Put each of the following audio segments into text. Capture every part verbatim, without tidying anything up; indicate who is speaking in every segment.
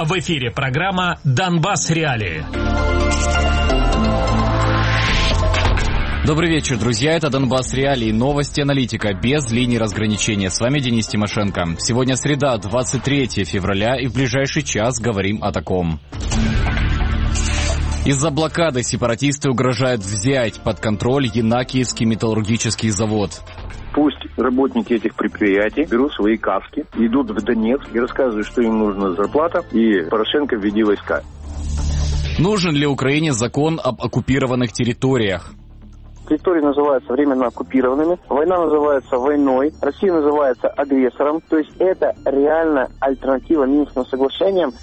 Speaker 1: В эфире программа «Донбасс Реалии».
Speaker 2: Добрый вечер, друзья. Это «Донбасс Реалии». Новости аналитика без линий разграничения. С вами Денис Тимошенко. Сегодня среда, двадцать третьего февраля, и в ближайший час говорим о таком. Из-за блокады сепаратисты угрожают взять под контроль Янакиевский металлургический завод.
Speaker 3: Пусть работники этих предприятий берут свои каски, идут в Донецк и рассказывают, что им нужна зарплата, и Порошенко введи войска.
Speaker 2: Нужен ли Украине закон об оккупированных территориях?
Speaker 4: Территории называются временно оккупированными, война называется войной, Россия называется агрессором. То есть это реально альтернатива Минским соглашениям.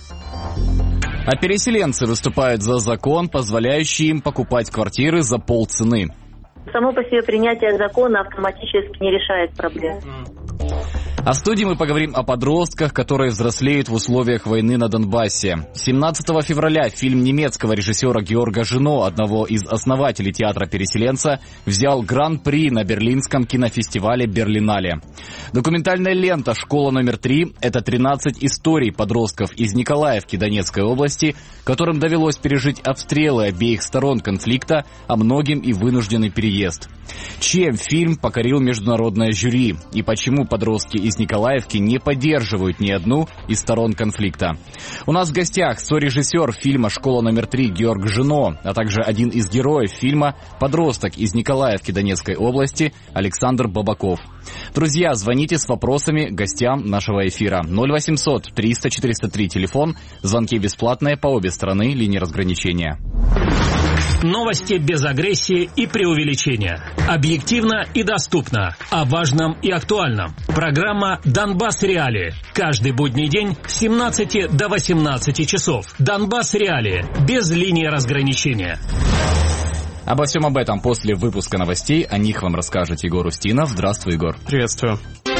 Speaker 2: А переселенцы выступают за закон, позволяющий им покупать квартиры за полцены.
Speaker 5: Само по себе принятие закона автоматически не решает проблем.
Speaker 2: А в студии мы поговорим о подростках, которые взрослеют в условиях войны на Донбассе. семнадцатого февраля фильм немецкого режиссера Георга Жено, одного из основателей театра «Переселенца», взял гран-при на берлинском кинофестивале «Берлинале». Документальная лента «Школа номер три» — это тринадцать историй подростков из Николаевки Донецкой области, которым довелось пережить обстрелы обеих сторон конфликта, а многим и вынужденный переезд. Чем фильм покорил международное жюри и почему подростки из Николаевки не поддерживают ни одну из сторон конфликта? У нас в гостях сорежиссер фильма «Школа номер три» Георг Жено, а также один из героев фильма «Подросток из Николаевки Донецкой области» Александр Бабаков. Друзья, звоните с вопросами гостям нашего эфира. ноль восемьсот триста четыреста три телефон, звонки бесплатные по обе стороны линии разграничения.
Speaker 1: Новости без агрессии и преувеличения. Объективно и доступно. О важном и актуальном. Программа «Донбасс Реалии». Каждый будний день с семнадцати до восемнадцати часов. «Донбасс Реалии». Без линии разграничения.
Speaker 2: Обо всем об этом после выпуска новостей. О них вам расскажет Егор Устинов. Здравствуй, Егор.
Speaker 6: Приветствую.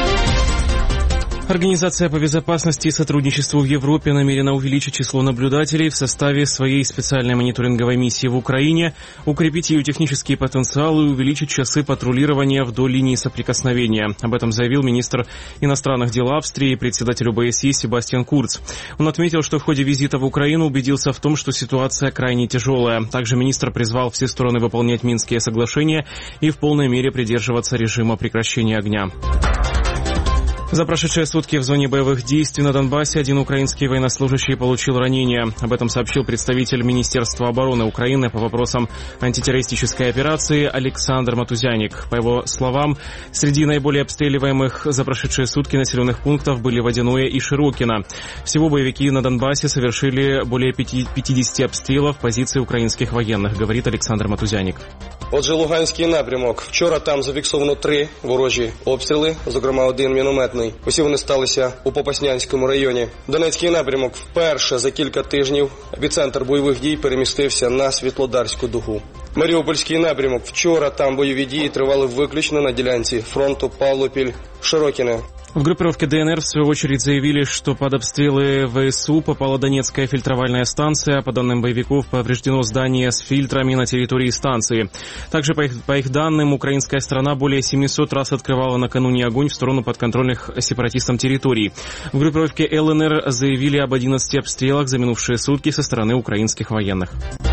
Speaker 6: Организация по безопасности и сотрудничеству в Европе намерена увеличить число наблюдателей в составе своей специальной мониторинговой миссии в Украине, укрепить ее технический потенциал и увеличить часы патрулирования вдоль линии соприкосновения. Об этом заявил министр иностранных дел Австрии и председатель ОБСЕ Себастьян Курц. Он отметил, что в ходе визита в Украину убедился в том, что ситуация крайне тяжелая. Также министр призвал все стороны выполнять Минские соглашения и в полной мере придерживаться режима прекращения огня. За прошедшие сутки в зоне боевых действий на Донбассе один украинский военнослужащий получил ранение. Об этом сообщил представитель Министерства обороны Украины по вопросам антитеррористической операции Александр Матузяник. По его словам, среди наиболее обстреливаемых за прошедшие сутки населенных пунктов были Водяное и Широкино. Всего боевики на Донбассе совершили более пятидесяти обстрелов позиций українських воєнних, говорить Олександр Матузяник.
Speaker 7: Отже, Луганський напрямок. Вчора там зафіксовано три ворожі обстріли, зокрема один мінометний. Усі вони сталися у Попаснянському районі. Донецький напрямок вперше за кілька тижнів епіцентр бойових дій перемістився на Світлодарську дугу. Маріупольський напрямок. Вчора там бойові дії тривали виключно на ділянці фронту Павлопіль-Широкине.
Speaker 6: В группировке ДНР в свою очередь заявили, что под обстрелы ВСУ попала Донецкая фильтровальная станция. По данным боевиков, повреждено здание с фильтрами на территории станции. Также, по их, по их данным, украинская сторона более семисот раз открывала накануне огонь в сторону подконтрольных сепаратистам территорий. В группировке ЛНР заявили об одиннадцати обстрелах за минувшие сутки со стороны украинских военных.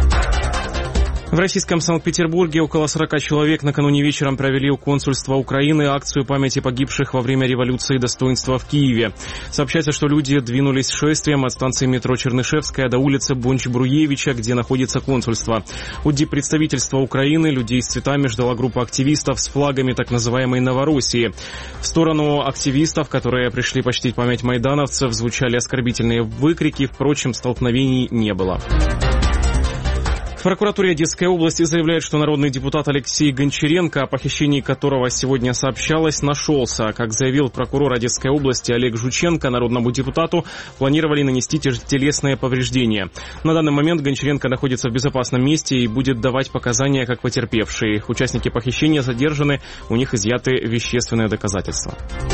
Speaker 6: В российском Санкт-Петербурге около сорока человек накануне вечером провели у консульства Украины акцию памяти погибших во время революции достоинства в Киеве. Сообщается, что люди двинулись шествием от станции метро Чернышевская до улицы Бонч-Бруевича, где находится консульство. У диппредставительства Украины людей с цветами ждала группа активистов с флагами так называемой Новороссии. В сторону активистов, которые пришли почтить память майдановцев, звучали оскорбительные выкрики, впрочем, столкновений не было. В прокуратуре Одесской области заявляют, что народный депутат Алексей Гончаренко, о похищении которого сегодня сообщалось, нашелся. Как заявил прокурор Одесской области Олег Жученко, народному депутату планировали нанести телесные повреждения. На данный момент Гончаренко находится в безопасном месте и будет давать показания как потерпевший. Участники похищения задержаны, у них изъяты вещественные доказательства.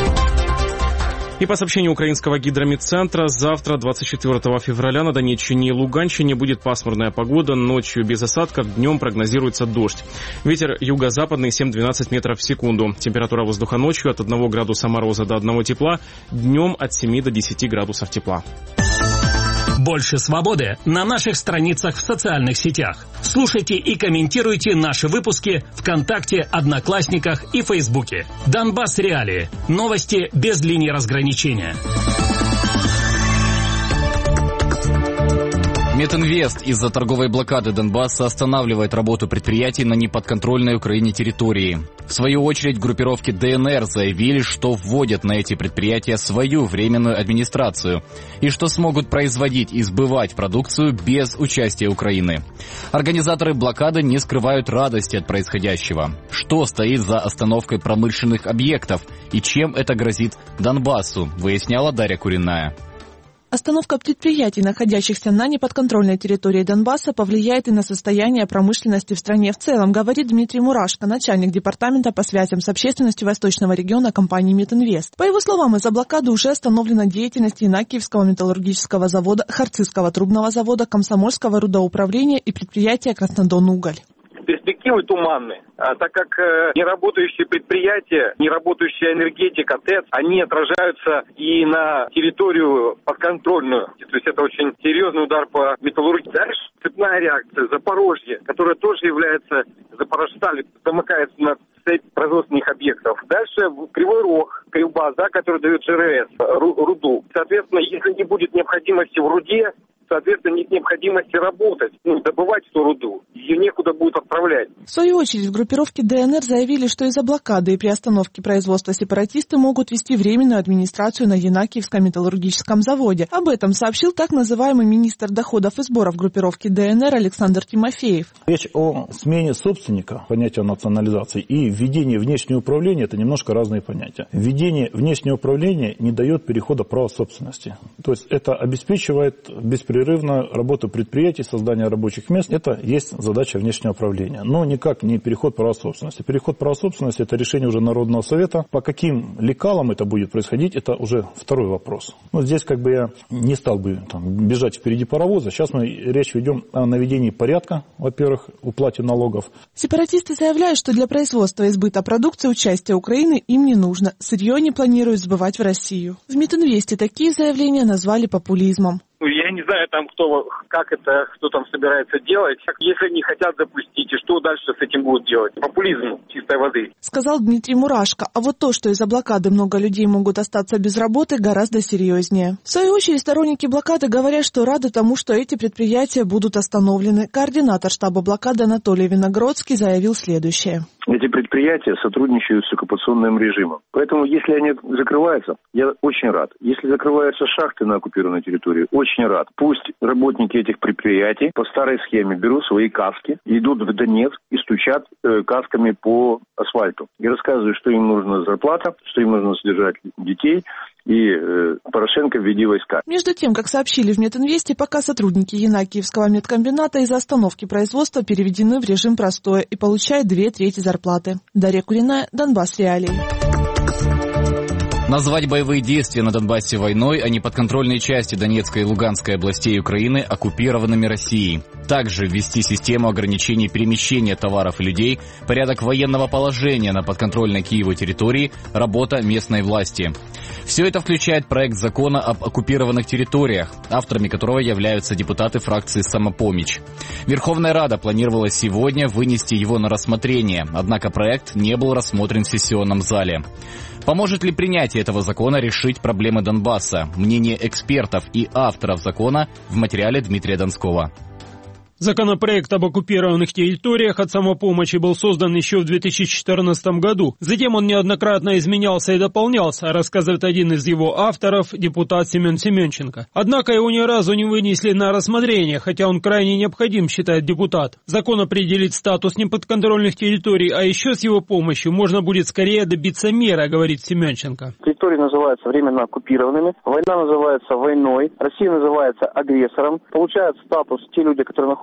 Speaker 6: И по сообщению украинского гидромедцентра, завтра, двадцать четвёртого февраля, на Донеччине и Луганщине будет пасмурная погода, ночью без осадков, днем прогнозируется дождь. Ветер юго-западный семь-двенадцать метров в секунду. Температура воздуха ночью от одного градуса мороза до одного тепла, днем от семи до десяти градусов тепла.
Speaker 1: Больше свободы на наших страницах в социальных сетях. Слушайте и комментируйте наши выпуски ВКонтакте, Одноклассниках и Фейсбуке. Донбасс Реалии. Новости без линии разграничения.
Speaker 2: Метинвест из-за торговой блокады Донбасса останавливает работу предприятий на неподконтрольной Украине территории. В свою очередь, группировки ДНР заявили, что вводят на эти предприятия свою временную администрацию и что смогут производить и сбывать продукцию без участия Украины. Организаторы блокады не скрывают радости от происходящего. Что стоит за остановкой промышленных объектов и чем это грозит Донбассу, выясняла Дарья Куриная.
Speaker 8: Остановка предприятий, находящихся на неподконтрольной территории Донбасса, повлияет и на состояние промышленности в стране в целом, говорит Дмитрий Мурашко, начальник департамента по связям с общественностью Восточного региона компании «Метинвест». По его словам, из-за блокады уже остановлена деятельность Янакиевского металлургического завода, Харцизского трубного завода, Комсомольского рудоуправления и предприятия «Краснодон-Уголь».
Speaker 9: Перспективы туманны, а так как э, неработающие предприятия, неработающая энергетика, ТЭЦ, они отражаются и на территорию подконтрольную. То есть это очень серьезный удар по металлургии. Дальше цепная реакция, Запорожье, которая тоже является, Запорожсталь, замыкается на цепь производственных объектов. Дальше Кривой Рог, Кривбас, да, который дает ЖРС, руду. Соответственно, если не будет необходимости в руде, соответственно, нет необходимости работать, ну, добывать эту руду. Ее некуда будет отправлять.
Speaker 8: В свою очередь, в группировке ДНР заявили, что из-за блокады и приостановки производства сепаратисты могут вести временную администрацию на Янакиевском металлургическом заводе. Об этом сообщил так называемый министр доходов и сборов группировки ДНР Александр Тимофеев.
Speaker 10: Речь о смене собственника, понятия национализации, и введении внешнего управления – это немножко разные понятия. Введение внешнего управления не дает перехода права собственности. То есть это обеспечивает беспрерывную работу предприятий, создание рабочих мест, это есть задача внешнего управления. Но никак не переход права собственности. Переход права собственности – это решение уже Народного совета. По каким лекалам это будет происходить, это уже второй вопрос. Но здесь как бы я не стал бы там, бежать впереди паровоза. Сейчас мы речь ведем о наведении порядка, во-первых, уплате налогов.
Speaker 8: Сепаратисты заявляют, что для производства и сбыта продукции участия Украины им не нужно. Сырье не планируют сбывать в Россию. В Метинвесте такие заявления назвали популизмом.
Speaker 9: Я не знаю, там кто, как это, кто там собирается делать. Если не хотят запустить, и что дальше с этим будут делать? Популизм чистой воды.
Speaker 8: Сказал Дмитрий Мурашко. А вот то, что из-за блокады много людей могут остаться без работы, гораздо серьезнее. В свою очередь, сторонники блокады говорят, что рады тому, что эти предприятия будут остановлены. Координатор штаба блокады Анатолий Виногродский заявил следующее.
Speaker 3: Эти предприятия сотрудничают с оккупационным режимом. Поэтому, если они закрываются, я очень рад. Если закрываются шахты на оккупированной территории, очень рад. Пусть работники этих предприятий по старой схеме берут свои каски, идут в Донецк и стучат э, касками по асфальту. И рассказывают, что им нужна зарплата, что им нужно содержать детей. И э, Порошенко введи войска.
Speaker 8: Между тем, как сообщили в Метинвесте, пока сотрудники Янакиевского медкомбината из-за остановки производства переведены в режим простоя и получают две трети зарплаты. Дарья Куриная, Донбасс Реалии.
Speaker 2: Назвать боевые действия на Донбассе войной, а не подконтрольные части Донецкой и Луганской областей Украины оккупированными Россией. Также ввести систему ограничений перемещения товаров и людей, порядок военного положения на подконтрольной Киеву территории, работа местной власти. Все это включает проект закона об оккупированных территориях, авторами которого являются депутаты фракции «Самопомощь». Верховная Рада планировала сегодня вынести его на рассмотрение, однако проект не был рассмотрен в сессионном зале. Поможет ли принятие этого закона решить проблемы Донбасса? Мнение экспертов и авторов закона в материале Дмитрия Донского.
Speaker 11: Законопроект об оккупированных территориях от «Самопомощи» был создан еще в две тысячи четырнадцатом году. Затем он неоднократно изменялся и дополнялся, рассказывает один из его авторов, депутат Семен Семенченко. Однако его ни разу не вынесли на рассмотрение, хотя он крайне необходим, считает депутат. Закон определит статус неподконтрольных территорий, а еще с его помощью можно будет скорее добиться мира, говорит Семенченко.
Speaker 4: Территории называются временно оккупированными, война называется войной, Россия называется агрессором. Получают статус те люди, которые находятся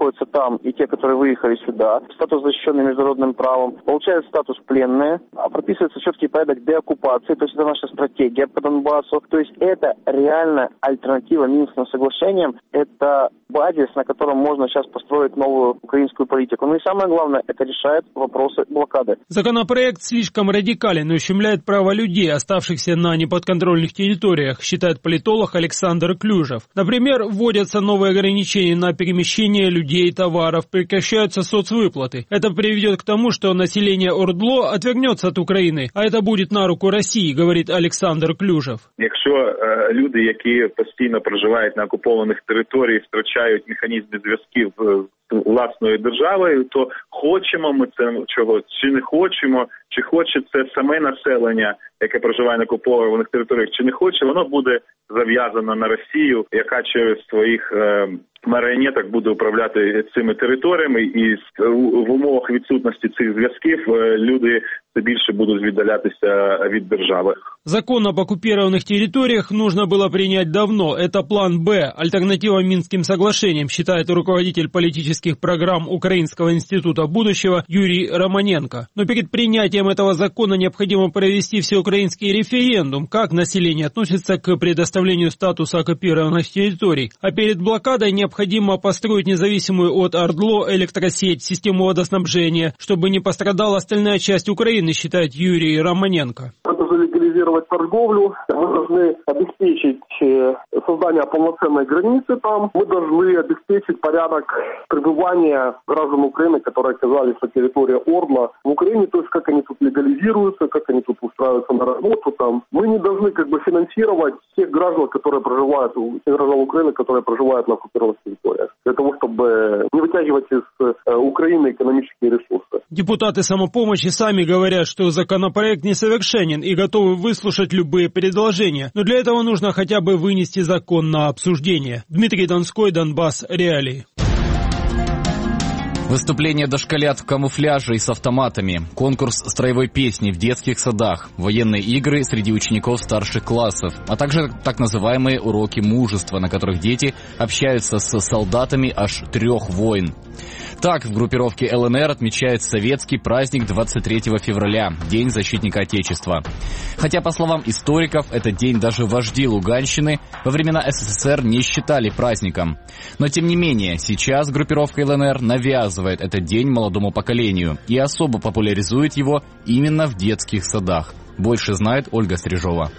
Speaker 4: находятся там, и те, которые выехали сюда, статус защищенный международным правом, получают статус пленные, а прописывается четкий порядок деоккупации, то есть это наша стратегия по Донбассу. То есть это реально альтернатива Минским соглашениям, это базис, на котором можно сейчас построить новую украинскую политику. Ну и самое главное, это решает вопросы блокады.
Speaker 11: Законопроект слишком радикален и ущемляет права людей, оставшихся на неподконтрольных территориях, считает политолог Александр Клюжев. Например, вводятся новые ограничения на перемещение людей и товаров, прекращаются соцвыплаты. Это приведет к тому, что население ОРДЛО отвернется от України, а это будет на руку Росії, говорить Олександр Клюжев.
Speaker 12: Якщо е, люди, які постійно проживають на окупованих територіях, втрачають механізми зв'язків з власною державою, то хочемо ми це чого, чи не хочемо, чи хоче це саме населення, яке проживає на окупованих територіях, чи не хоче, воно буде зав'язано на Росію, яка через своїх е, маріонеток буде управляти цими територіями, і в умовах відсутності цих зв'язків е, люди все більше будуть віддалятися від держави.
Speaker 11: Закон об оккупированных территориях нужно было принять давно. Это план «Б», альтернатива Минским соглашениям, считает руководитель политических программ Украинского института будущего Юрий Романенко. Но перед принятием этого закона необходимо провести всеукраинский референдум, как население относится к предоставлению статуса оккупированных территорий. А перед блокадой необходимо построить независимую от ОРДЛО электросеть, систему водоснабжения, чтобы не пострадала остальная часть Украины, считает Юрий Романенко.
Speaker 13: Легализировать торговлю, мы должны обеспечить создание полноценной границы там, мы должны обеспечить порядок пребывания граждан Украины, которые оказались на территории ОРДЛО в Украине, то есть как они тут легализируются, как они тут устраиваются на работу там. Мы не должны как бы финансировать тех граждан, которые проживают, тех граждан Украины, которые проживают на оккупированных территориях, для того, чтобы не вытягивать из Украины экономические ресурсы.
Speaker 11: Депутаты самопомощи сами говорят, что законопроект несовершенен и готовы выслушать любые предложения, но для этого нужно хотя бы вынести закон на обсуждение. Дмитрий Донской, Донбасс, реалии.
Speaker 2: Выступление дошколят в камуфляже и с автоматами, конкурс строевой песни в детских садах, военные игры среди учеников старших классов, а также так называемые уроки мужества, на которых дети общаются с солдатами аж трех войн. Так, в группировке ЛНР отмечает советский праздник двадцать третьего февраля, День защитника Отечества. Хотя, по словам историков, этот день даже вожди Луганщины во времена СССР не считали праздником. Но, тем не менее, сейчас группировка ЛНР навязывает этот день молодому поколению и особо популяризует его именно в детских садах. Больше знает Ольга Стрижова.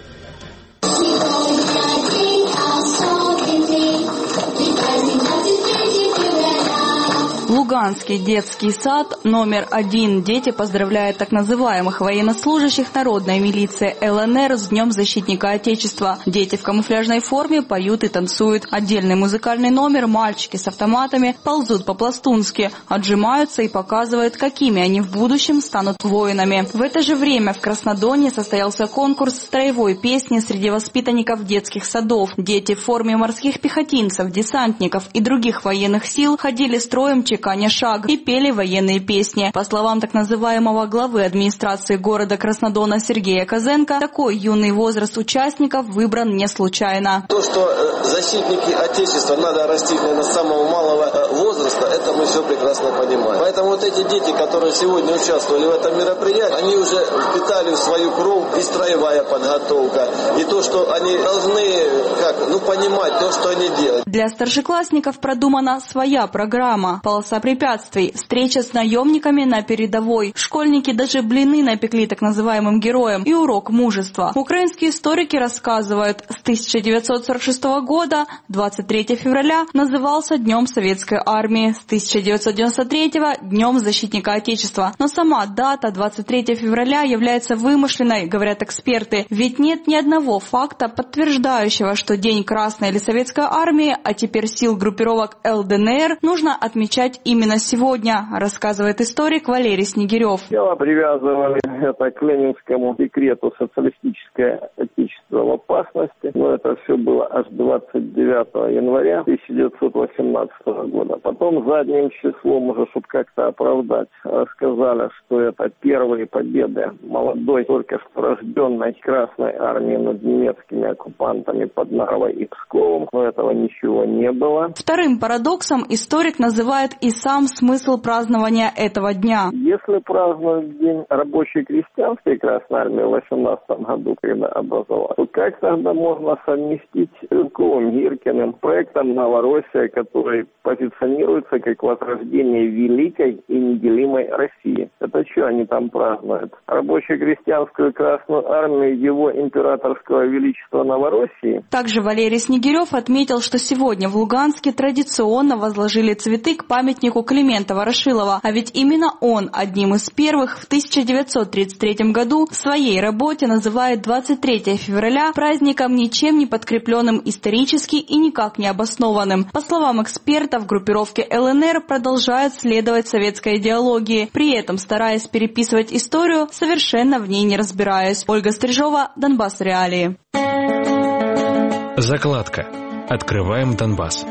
Speaker 14: Луганский детский сад номер один. Дети поздравляют так называемых военнослужащих народной милиции ЛНР с Днем защитника Отечества. Дети в камуфляжной форме поют и танцуют. Отдельный музыкальный номер мальчики с автоматами ползут по-пластунски, отжимаются и показывают, какими они в будущем станут воинами. В это же время в Краснодоне состоялся конкурс строевой песни среди воспитанников детских садов. Дети в форме морских пехотинцев, десантников и других военных сил ходили строем чеканя шаг и пели военные песни. По словам так называемого главы администрации города Краснодона Сергея Козенко, такой юный возраст участников выбран не случайно.
Speaker 15: То, что защитники Отечества надо растить, наверное, с самого малого возраста, это мы все прекрасно понимаем. Поэтому вот эти дети, которые сегодня участвовали в этом мероприятии, они уже впитали в свою кровь и строевая подготовка, и то, что они должны как, ну, понимать то, что они делают.
Speaker 14: Для старшеклассников продумана своя программа. Полоса препятствий, встреча с наемниками на передовой. Школьники даже блины напекли так называемым героям и урок мужества. Украинские историки рассказывают, с тысяча девятьсот сорок шестого года двадцать третьего февраля назывался Днем Советской Армии, с тысяча девятьсот девяносто третьего Днем Защитника Отечества. Но сама дата двадцать третьего февраля является вымышленной, говорят эксперты, ведь нет ни одного факта, подтверждающего, что День Красной или Советской Армии, а теперь сил группировок ЛДНР, нужно отмечать именно сегодня, рассказывает историк Валерий Снегирев.
Speaker 4: Дело привязывали это к ленинскому декрету «Социалистическое Отечество чувствовал опасности. Но это все было аж двадцать девятого января тысяча девятьсот восемнадцатого года. Потом задним числом, уже чтобы как-то оправдать, рассказали, что это первые победы молодой, только что рожденной Красной Армии над немецкими оккупантами под Нарвой и Псковом. Но этого ничего не было.
Speaker 14: Вторым парадоксом историк называет и сам смысл празднования этого дня.
Speaker 4: Если празднуют День рабочей крестьянской Красной Армии в восемнадцатом году, когда образовалась, то как тогда можно совместить с Стрелковым, Гиркиным проектом «Новороссия», который позиционируется как возрождение великой и неделимой России? Это что они там празднуют? Рабоче-крестьянскую Красную Армию его императорского величества Новороссии?
Speaker 14: Также Валерий Снегирев отметил, что сегодня в Луганске традиционно возложили цветы к памятнику Климента Ворошилова, а ведь именно он одним из первых в тысяча девятьсот тридцать третьем году в своей работе называет двадцать третьего февраля праздником ничем не подкрепленным исторически и никак не обоснованным. По словам экспертов, группировки ЛНР продолжают следовать советской идеологии, при этом стараясь переписывать историю, совершенно в ней не разбираясь. Ольга Стрижова, Донбасс Реалии.
Speaker 1: Закладка. Открываем Донбасс.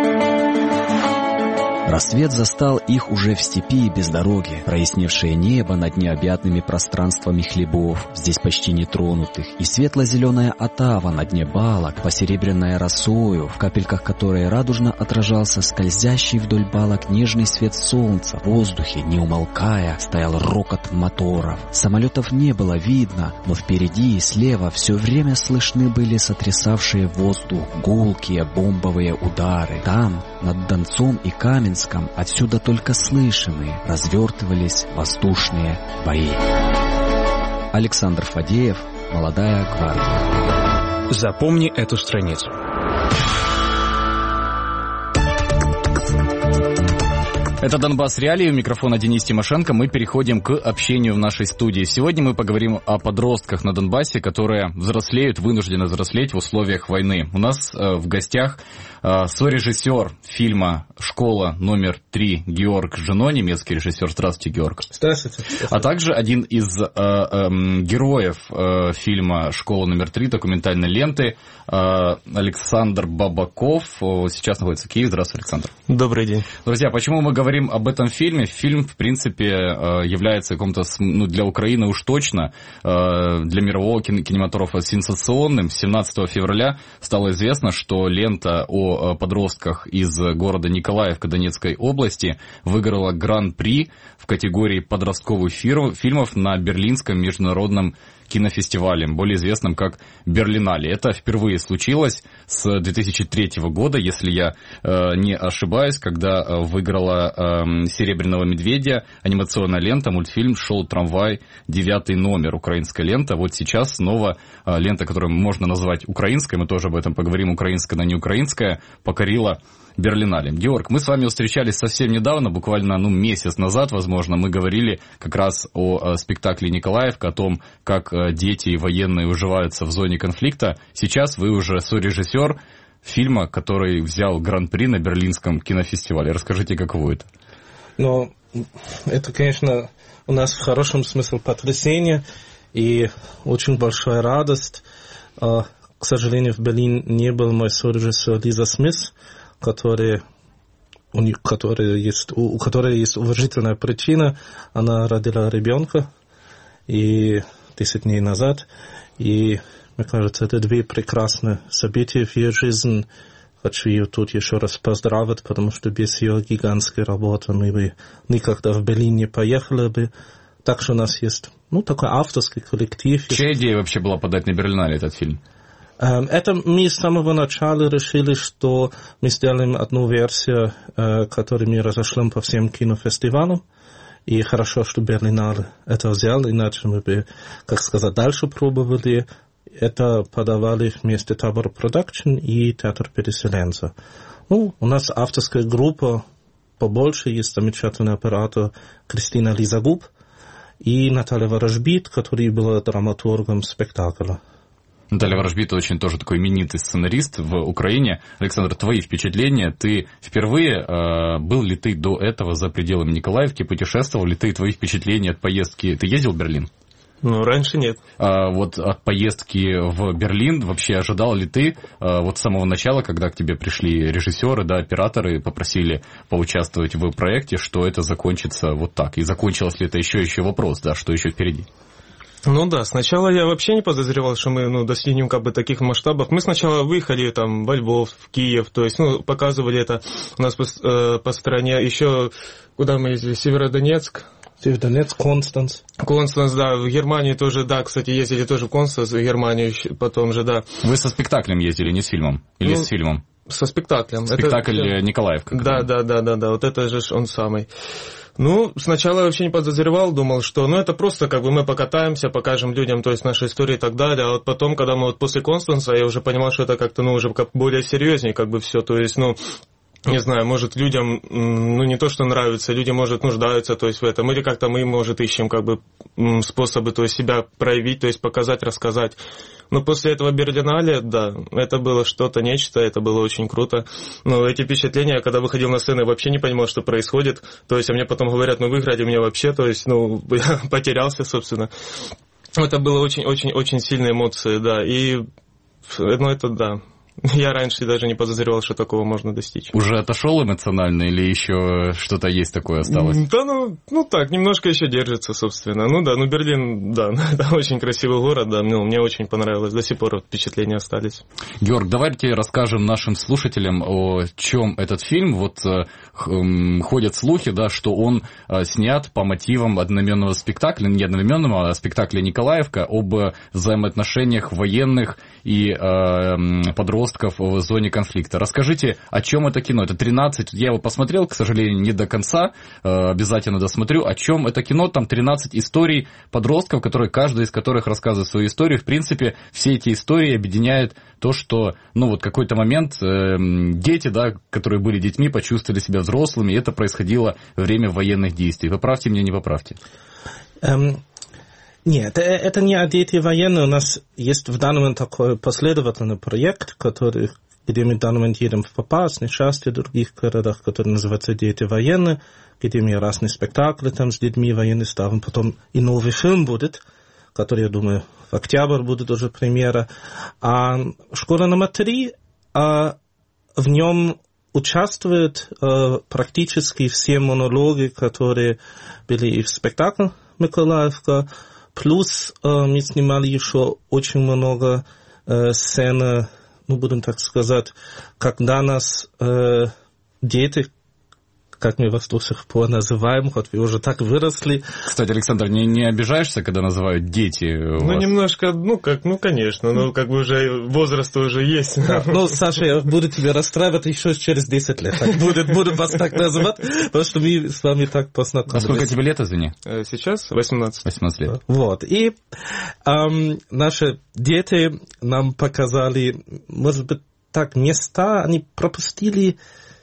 Speaker 16: Рассвет застал их уже в степи без дороги. Проясневшее небо над необъятными пространствами хлебов, здесь почти нетронутых, и светло-зеленая отава на дне балок, посеребряная росою, в капельках которой радужно отражался скользящий вдоль балок нежный свет солнца. В воздухе, не умолкая, стоял рокот моторов. Самолетов не было видно, но впереди и слева все время слышны были сотрясавшие воздух гулкие бомбовые удары. Там, над Донцом и Каменском, отсюда только слышимые развертывались воздушные бои. Александр Фадеев, «Молодая гвардия».
Speaker 1: Запомни эту страницу.
Speaker 2: Это Донбасс Реалии, у микрофона Денис Тимошенко. Мы переходим к общению в нашей студии. Сегодня мы поговорим о подростках на Донбассе, которые взрослеют, вынуждены взрослеть в условиях войны. У нас э, в гостях э, сорежиссер фильма «Школа номер три» Георг Жено, немецкий режиссер. Здравствуйте, Георг.
Speaker 17: Здравствуйте. Здравствуйте.
Speaker 2: А также один из э, э, героев э, фильма «Школа номер три», документальной ленты, э, Александр Бабаков. Сейчас находится в Киеве. Здравствуйте, Александр.
Speaker 17: Добрый день.
Speaker 2: Друзья, почему мы говорим Говорим об этом фильме. Фильм, в принципе, является каком-то, ну, для Украины уж точно, для мирового кинематографа сенсационным. семнадцатого февраля стало известно, что лента о подростках из города Николаевка Донецкой области выиграла гран-при в категории подростковых фильмов на Берлинском международном кинофестивале, более известном как Берлинале. Это впервые случилось с две тысячи третьего года, если я э, не ошибаюсь, когда э, выиграла э, «Серебряного медведя» анимационная лента, мультфильм «Шел трамвай», девятый номер, украинская лента. Вот сейчас снова э, лента, которую можно назвать украинской, мы тоже об этом поговорим, украинская, но не украинская, покорила Берлинале. Георг, мы с вами встречались совсем недавно, буквально ну, месяц назад, возможно, мы говорили как раз о, о спектакле «Николаевка», о том, как дети и военные уживаются в зоне конфликта. Сейчас вы уже сорежиссер фильма, который взял гран-при на Берлинском кинофестивале. Расскажите, каково это?
Speaker 17: Ну, это, конечно, у нас в хорошем смысле потрясение и очень большая радость. К сожалению, в Берлине не был мой сорежиссер Лиза Смис, который, у, них, который есть, у, у которой есть уважительная причина. Она родила ребенка и десять дней назад. И, мне кажется, это две прекрасные события в ее жизни. Хочу ее тут еще раз поздравить, потому что без ее гигантской работы мы бы никогда в Берлин не поехали бы. Так что у нас есть ну, такой авторский коллектив.
Speaker 2: Чья идея вообще была подать на Берлинале этот фильм?
Speaker 17: Это мы с самого начала решили, что мы сделаем одну версию, которую мы разошлем по всем кинофестивалям. И хорошо, что Берлинале это взял, иначе мы бы, как сказать, дальше пробовали. Это подавали вместе Табор Продакшн и Театр переселенца. Ну, у нас авторская группа побольше, есть замечательный оператор Кристина Лизагуб и Наталья Ворожбит, которая была драматургом спектакля.
Speaker 2: Наталья Ворожбит очень тоже такой именитый сценарист в Украине. Александр, твои впечатления? Ты впервые, э, был ли ты до этого за пределами Николаевки, путешествовал ли ты, твои впечатления от поездки? Ты ездил в Берлин?
Speaker 6: Ну, раньше нет.
Speaker 2: А вот от поездки в Берлин вообще ожидал ли ты а, вот с самого начала, когда к тебе пришли режиссеры, да, операторы, попросили поучаствовать в проекте, что это закончится вот так? И закончилось ли это еще еще вопрос, да, что еще впереди?
Speaker 6: Ну да, сначала я вообще не подозревал, что мы ну, достигнем как бы таких масштабов. Мы сначала выехали там во Львов, в Киев, то есть ну, показывали это у нас по, э, по стране. Еще куда мы ездили? Северодонецк.
Speaker 17: Северодонецк, Констанц.
Speaker 6: Констанц, да, в Германии тоже, да, кстати, ездили тоже в Констанц, в Германию потом же, да.
Speaker 2: Вы со спектаклем ездили, не с фильмом? Или
Speaker 6: ну,
Speaker 2: с фильмом?
Speaker 6: Со спектаклем.
Speaker 2: Спектакль
Speaker 6: это...
Speaker 2: Николаевка.
Speaker 6: Да, да, да, да, да, вот это же он самый. Ну, сначала я вообще не подозревал, думал, что, ну, это просто, как бы, мы покатаемся, покажем людям, то есть, наши истории и так далее, а вот потом, когда мы вот после Констанца, я уже понимал, что это как-то, ну, уже как более серьезнее, как бы, все, то есть, ну, не знаю, может, людям, ну, не то, что нравится, люди, может, нуждаются, то есть, в этом, или как-то мы, может, ищем, как бы, способы, то есть, себя проявить, то есть, показать, рассказать. Но после этого Берлинале, да, это было что-то, нечто, это было очень круто. Но эти впечатления, я когда выходил на сцену, я вообще не понимал, что происходит. То есть, а мне потом говорят, ну, выиграли меня вообще, то есть, ну, я потерялся, собственно. Это было очень-очень-очень сильные эмоции, да, и, ну, это, да. Я раньше даже не подозревал, что такого можно достичь.
Speaker 2: Уже отошел эмоционально или еще что-то есть такое осталось?
Speaker 6: Да, ну, ну так, немножко еще держится, собственно. Ну да, ну Берлин, да, это очень красивый город, да, ну, мне очень понравилось, до сих пор впечатления остались.
Speaker 2: Георг, давайте расскажем нашим слушателям, о чем этот фильм. Вот э, ходят слухи, да, что он э, снят по мотивам одноименного спектакля, не одноименного, а спектакля «Николаевка» об взаимоотношениях военных и э, подростков в зоне конфликта. Расскажите, о чем это кино? Это тринадцать, я его посмотрел, к сожалению, не до конца, обязательно досмотрю. О чем это кино? Там тринадцать историй подростков, которые, каждая из которых рассказывает свою историю. В принципе, все эти истории объединяют то, что, ну, вот какой-то момент э, дети, да, которые были детьми, почувствовали себя взрослыми, и это происходило во время военных действий. Поправьте меня, не поправьте.
Speaker 17: Um... Нет, это не о дети военные. У нас есть в данный момент такой последовательный проект, который, где мы в данный момент едем в Попасный, несчастье в других городах, который называется «Дети военные», где мы разные спектакли там с детьми военные ставим. Потом и новый фильм будет, который, я думаю, в октябре будет уже премьера. А школа номер три, а в нем участвуют а, практически все монологи, которые были и в спектакле «Николаевка». Плюс э, мы снимали еще очень много э, сцен, ну, будем так сказать, когда нас э, дети, как мы вас до сих пор называем, хоть вы уже так выросли.
Speaker 2: Кстати, Александр, не, не обижаешься, когда называют дети?
Speaker 6: Ну, вас? Немножко, ну, как, ну, конечно, ну, как бы уже возраст уже есть.
Speaker 17: Да. Ну, Саша, я буду тебя расстраивать еще через десять лет. Будет, буду вас так называть, потому что мы с вами так познакомились.
Speaker 2: А сколько тебе лет, извини?
Speaker 6: Сейчас восемнадцать.
Speaker 2: восемнадцать лет.
Speaker 17: Вот, и эм, наши дети нам показали, может быть, так, места, они пропустили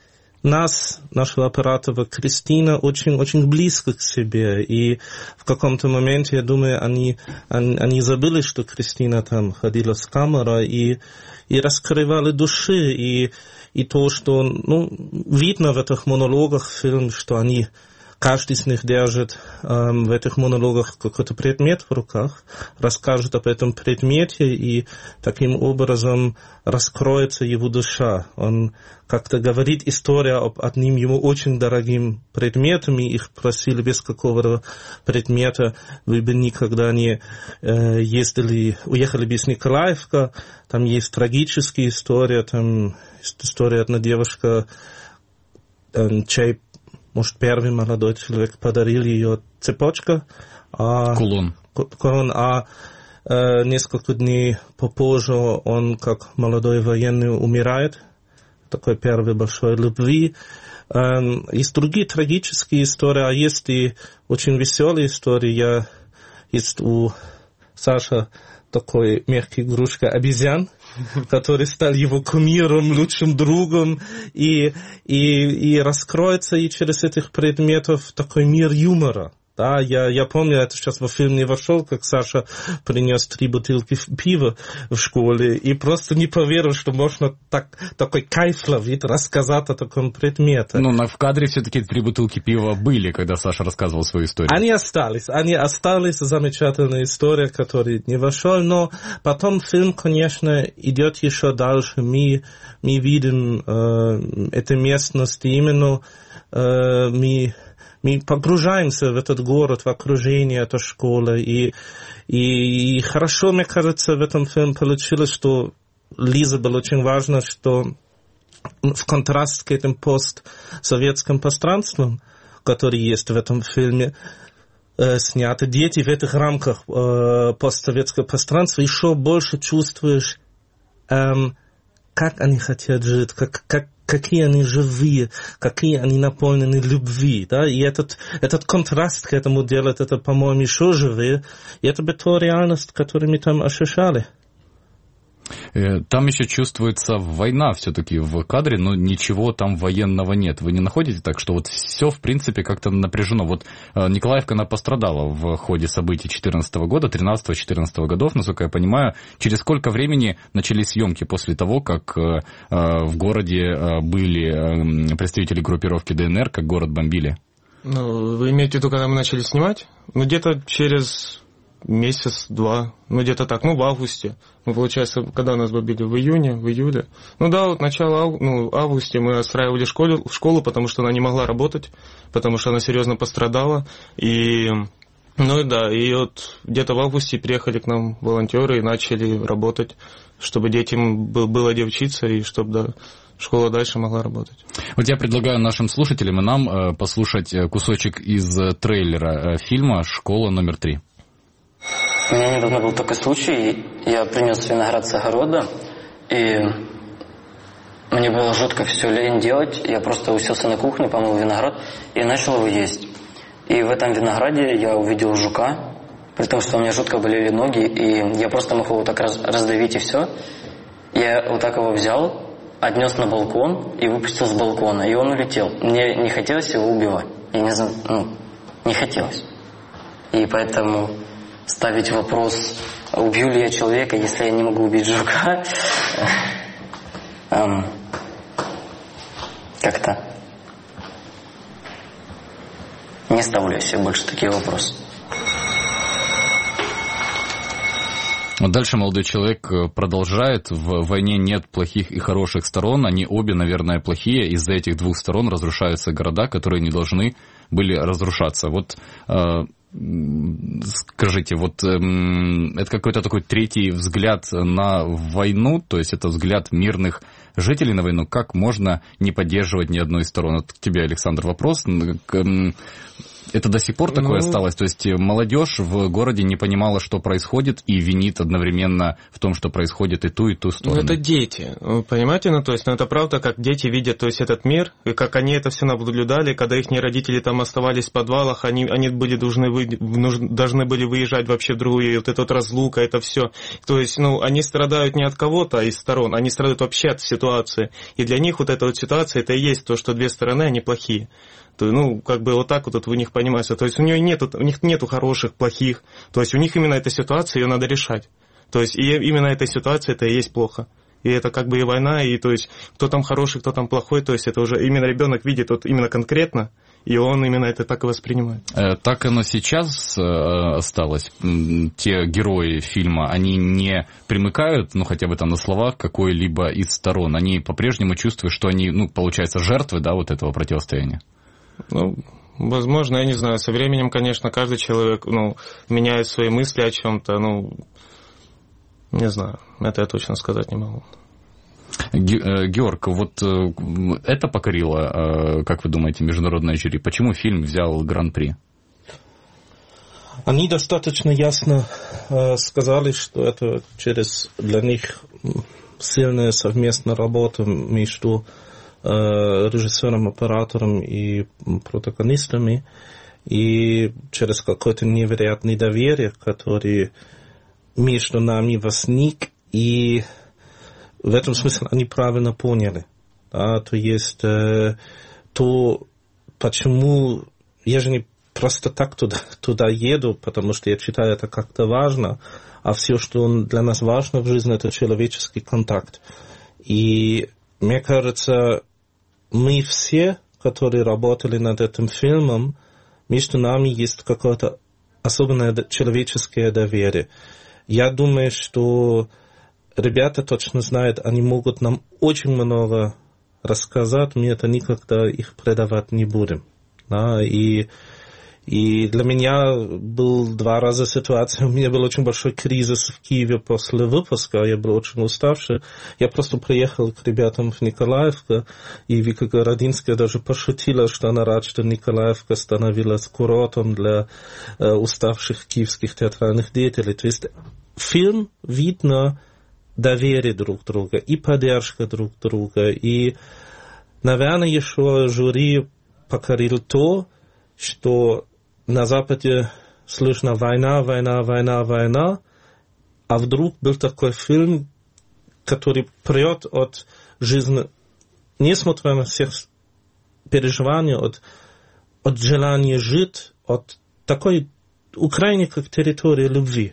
Speaker 17: нас, нашего оператора Кристина, очень-очень близко к себе. И в каком-то моменте, я думаю, они, они, они забыли, что Кристина там ходила с камерой и, и раскрывали души. И, и то, что, ну, видно в этих монологах фильма, что они, каждый из них держит эм, в этих монологах какой-то предмет в руках, расскажет об этом предмете, и таким образом раскроется его душа. Он как-то говорит историю об одним ему очень дорогим предметом, и их просили без какого-то предмета, вы бы никогда не э, ездили, уехали без Николаевка. Там есть трагическая история, там есть история, одна девушка, э, чей может, первый молодой человек подарил ее цепочку. А,
Speaker 2: кулон.
Speaker 17: Кулон, а э, несколько дней попозже он, как молодой военный, умирает. Такой первый большой любви. Э, есть другие трагические истории, а есть и очень веселые истории. Я, есть у Саши такой мягкий игрушка обезьян, который стал его кумиром, лучшим другом, и, и, и раскроется и через этих предметов такой мир юмора. Да, я, я помню, это сейчас во фильм не вошел, как Саша принес три бутылки пива в школе и просто не поверил, что можно так, такой кайф ловить, рассказать о таком предмете.
Speaker 2: Ну, в кадре все-таки три бутылки пива были, когда Саша рассказывал свою историю.
Speaker 17: Они остались, они остались, замечательная история, которая не вошел, но потом фильм, конечно, идет еще дальше. Мы, мы видим э, эту местность, именно э, мы... Мы погружаемся в этот город, в окружение этой школы. И, и, и хорошо, мне кажется, в этом фильме получилось, что Лиза было очень важно, что в контраст к этим постсоветским пространствам, которые есть в этом фильме, э, сняты, дети в этих рамках э, постсоветского пространства еще больше чувствуешь, э, как они хотят жить, как, как какие они живые, какие они наполнены любви, да, и этот, этот контраст к этому делает, это, по-моему, еще живее, и это бы та реальность, которую мы там ощущали.
Speaker 2: Там еще чувствуется война все-таки в кадре, но ничего там военного нет. Вы не находите так, что вот все, в принципе, как-то напряжено? Вот Николаевка, она пострадала в ходе событий две тысячи четырнадцатого года, тринадцатого-четырнадцатого годов, насколько я понимаю. Через сколько времени начались съемки после того, как в городе были представители группировки ДНР, как город бомбили?
Speaker 18: Ну, вы имеете в виду, когда мы начали снимать? Ну, где-то через... месяц-два, ну где-то так, ну в августе. Ну, получается, когда нас бомбили? В июне, в июле. Ну да, вот начало ав... ну, в августе мы отстраивали школу, школу, потому что она не могла работать, потому что она серьезно пострадала. И, ну и да, и вот где-то в августе приехали к нам волонтеры и начали работать, чтобы детям было где учиться и чтобы, да, школа дальше могла работать.
Speaker 2: Вот я предлагаю нашим слушателям и нам э, послушать кусочек из трейлера э, фильма «Школа номер три».
Speaker 19: У меня недавно был такой случай, я принес виноград с огорода, и мне было жутко все лень делать, я просто уселся на кухне, помыл виноград и начал его есть. И в этом винограде я увидел жука, при том, что у меня жутко болели ноги, и я просто мог его так раз, раздавить и все. Я вот так его взял, отнес на балкон и выпустил с балкона, и он улетел. Мне не хотелось его убивать, я не знаю, ну, не хотелось. И поэтому... ставить вопрос, убью ли я человека, если я не могу убить жука, эм, как-то не ставлю я себе больше такие вопросы.
Speaker 2: Дальше молодой человек продолжает. В войне нет плохих и хороших сторон. Они обе, наверное, плохие. Из-за этих двух сторон разрушаются города, которые не должны были разрушаться. Вот э, скажите, вот э, это какой-то такой третий взгляд на войну, то есть это взгляд мирных жителей на войну. Как можно не поддерживать ни одной из сторон? Вот к тебе, Александр, вопрос. Это до сих пор такое ну... осталось? То есть молодежь в городе не понимала, что происходит, и винит одновременно в том, что происходит и ту, и ту сторону?
Speaker 18: Ну, это дети, понимаете? Ну, то есть, ну, это правда, как дети видят, то есть, этот мир, и как они это все наблюдали, когда их родители там оставались в подвалах, они, они были должны, вы, должны были выезжать вообще в другую, и вот эта вот разлука, это все. То есть, ну, они страдают не от кого-то из сторон, они страдают вообще от ситуации. И для них вот эта вот ситуация, это и есть то, что две стороны, они плохие. То, ну, как бы вот так вот, вот у них понимается. То есть у, нее нету, у них нету хороших, плохих. То есть у них именно эта ситуация, ее надо решать. То есть и именно эта ситуация, это и есть плохо. И это как бы и война, и то есть кто там хороший, кто там плохой, то есть это уже именно ребенок видит вот именно конкретно, и он именно это так и воспринимает.
Speaker 2: Так оно сейчас осталось. Те герои фильма, они не примыкают, ну хотя бы там на словах, какой-либо из сторон. Они по-прежнему чувствуют, что они, ну, получается, жертвы, да, вот этого противостояния.
Speaker 18: Ну, возможно, я не знаю. Со временем, конечно, каждый человек, ну, меняет свои мысли о чем-то, ну, не знаю, это я точно сказать не могу.
Speaker 2: Георг, вот это покорило, как вы думаете, международное жюри? Почему фильм взял гран-при?
Speaker 17: Они достаточно ясно э, сказали, что это через для них сильная совместная работа между режиссером, оператором и протагонистами, и через какое-то невероятное доверие, которое между нами возник, и в этом смысле они правильно поняли. Да, то есть э, то, почему я же не просто так туда, туда еду, потому что я считаю это как-то важно, а все, что для нас важно в жизни, это человеческий контакт. И мне кажется, мы все, которые работали над этим фильмом, между нами есть какое-то особенное человеческое доверие. Я думаю, что ребята точно знают, они могут нам очень много рассказать, мы это никогда их предавать не будем. Да? И, и для меня был два раза ситуация, у меня был очень большой кризис в Киеве после выпуска, я был очень уставший. Я просто приехал к ребятам в Николаевку, и Вика Городинская даже пошутила, что она рада, что Николаевка становилась курортом для э, уставших киевских театральных деятелей. То есть фильм видно доверие друг друга и поддержка друг друга. И, наверное, еще жюри покорил то, что на Западе слышно война, война, война, война, а вдруг был такой фильм, который прет от жизни, несмотря на всех переживаний, от, от желания жить, от такой Украины как территории любви.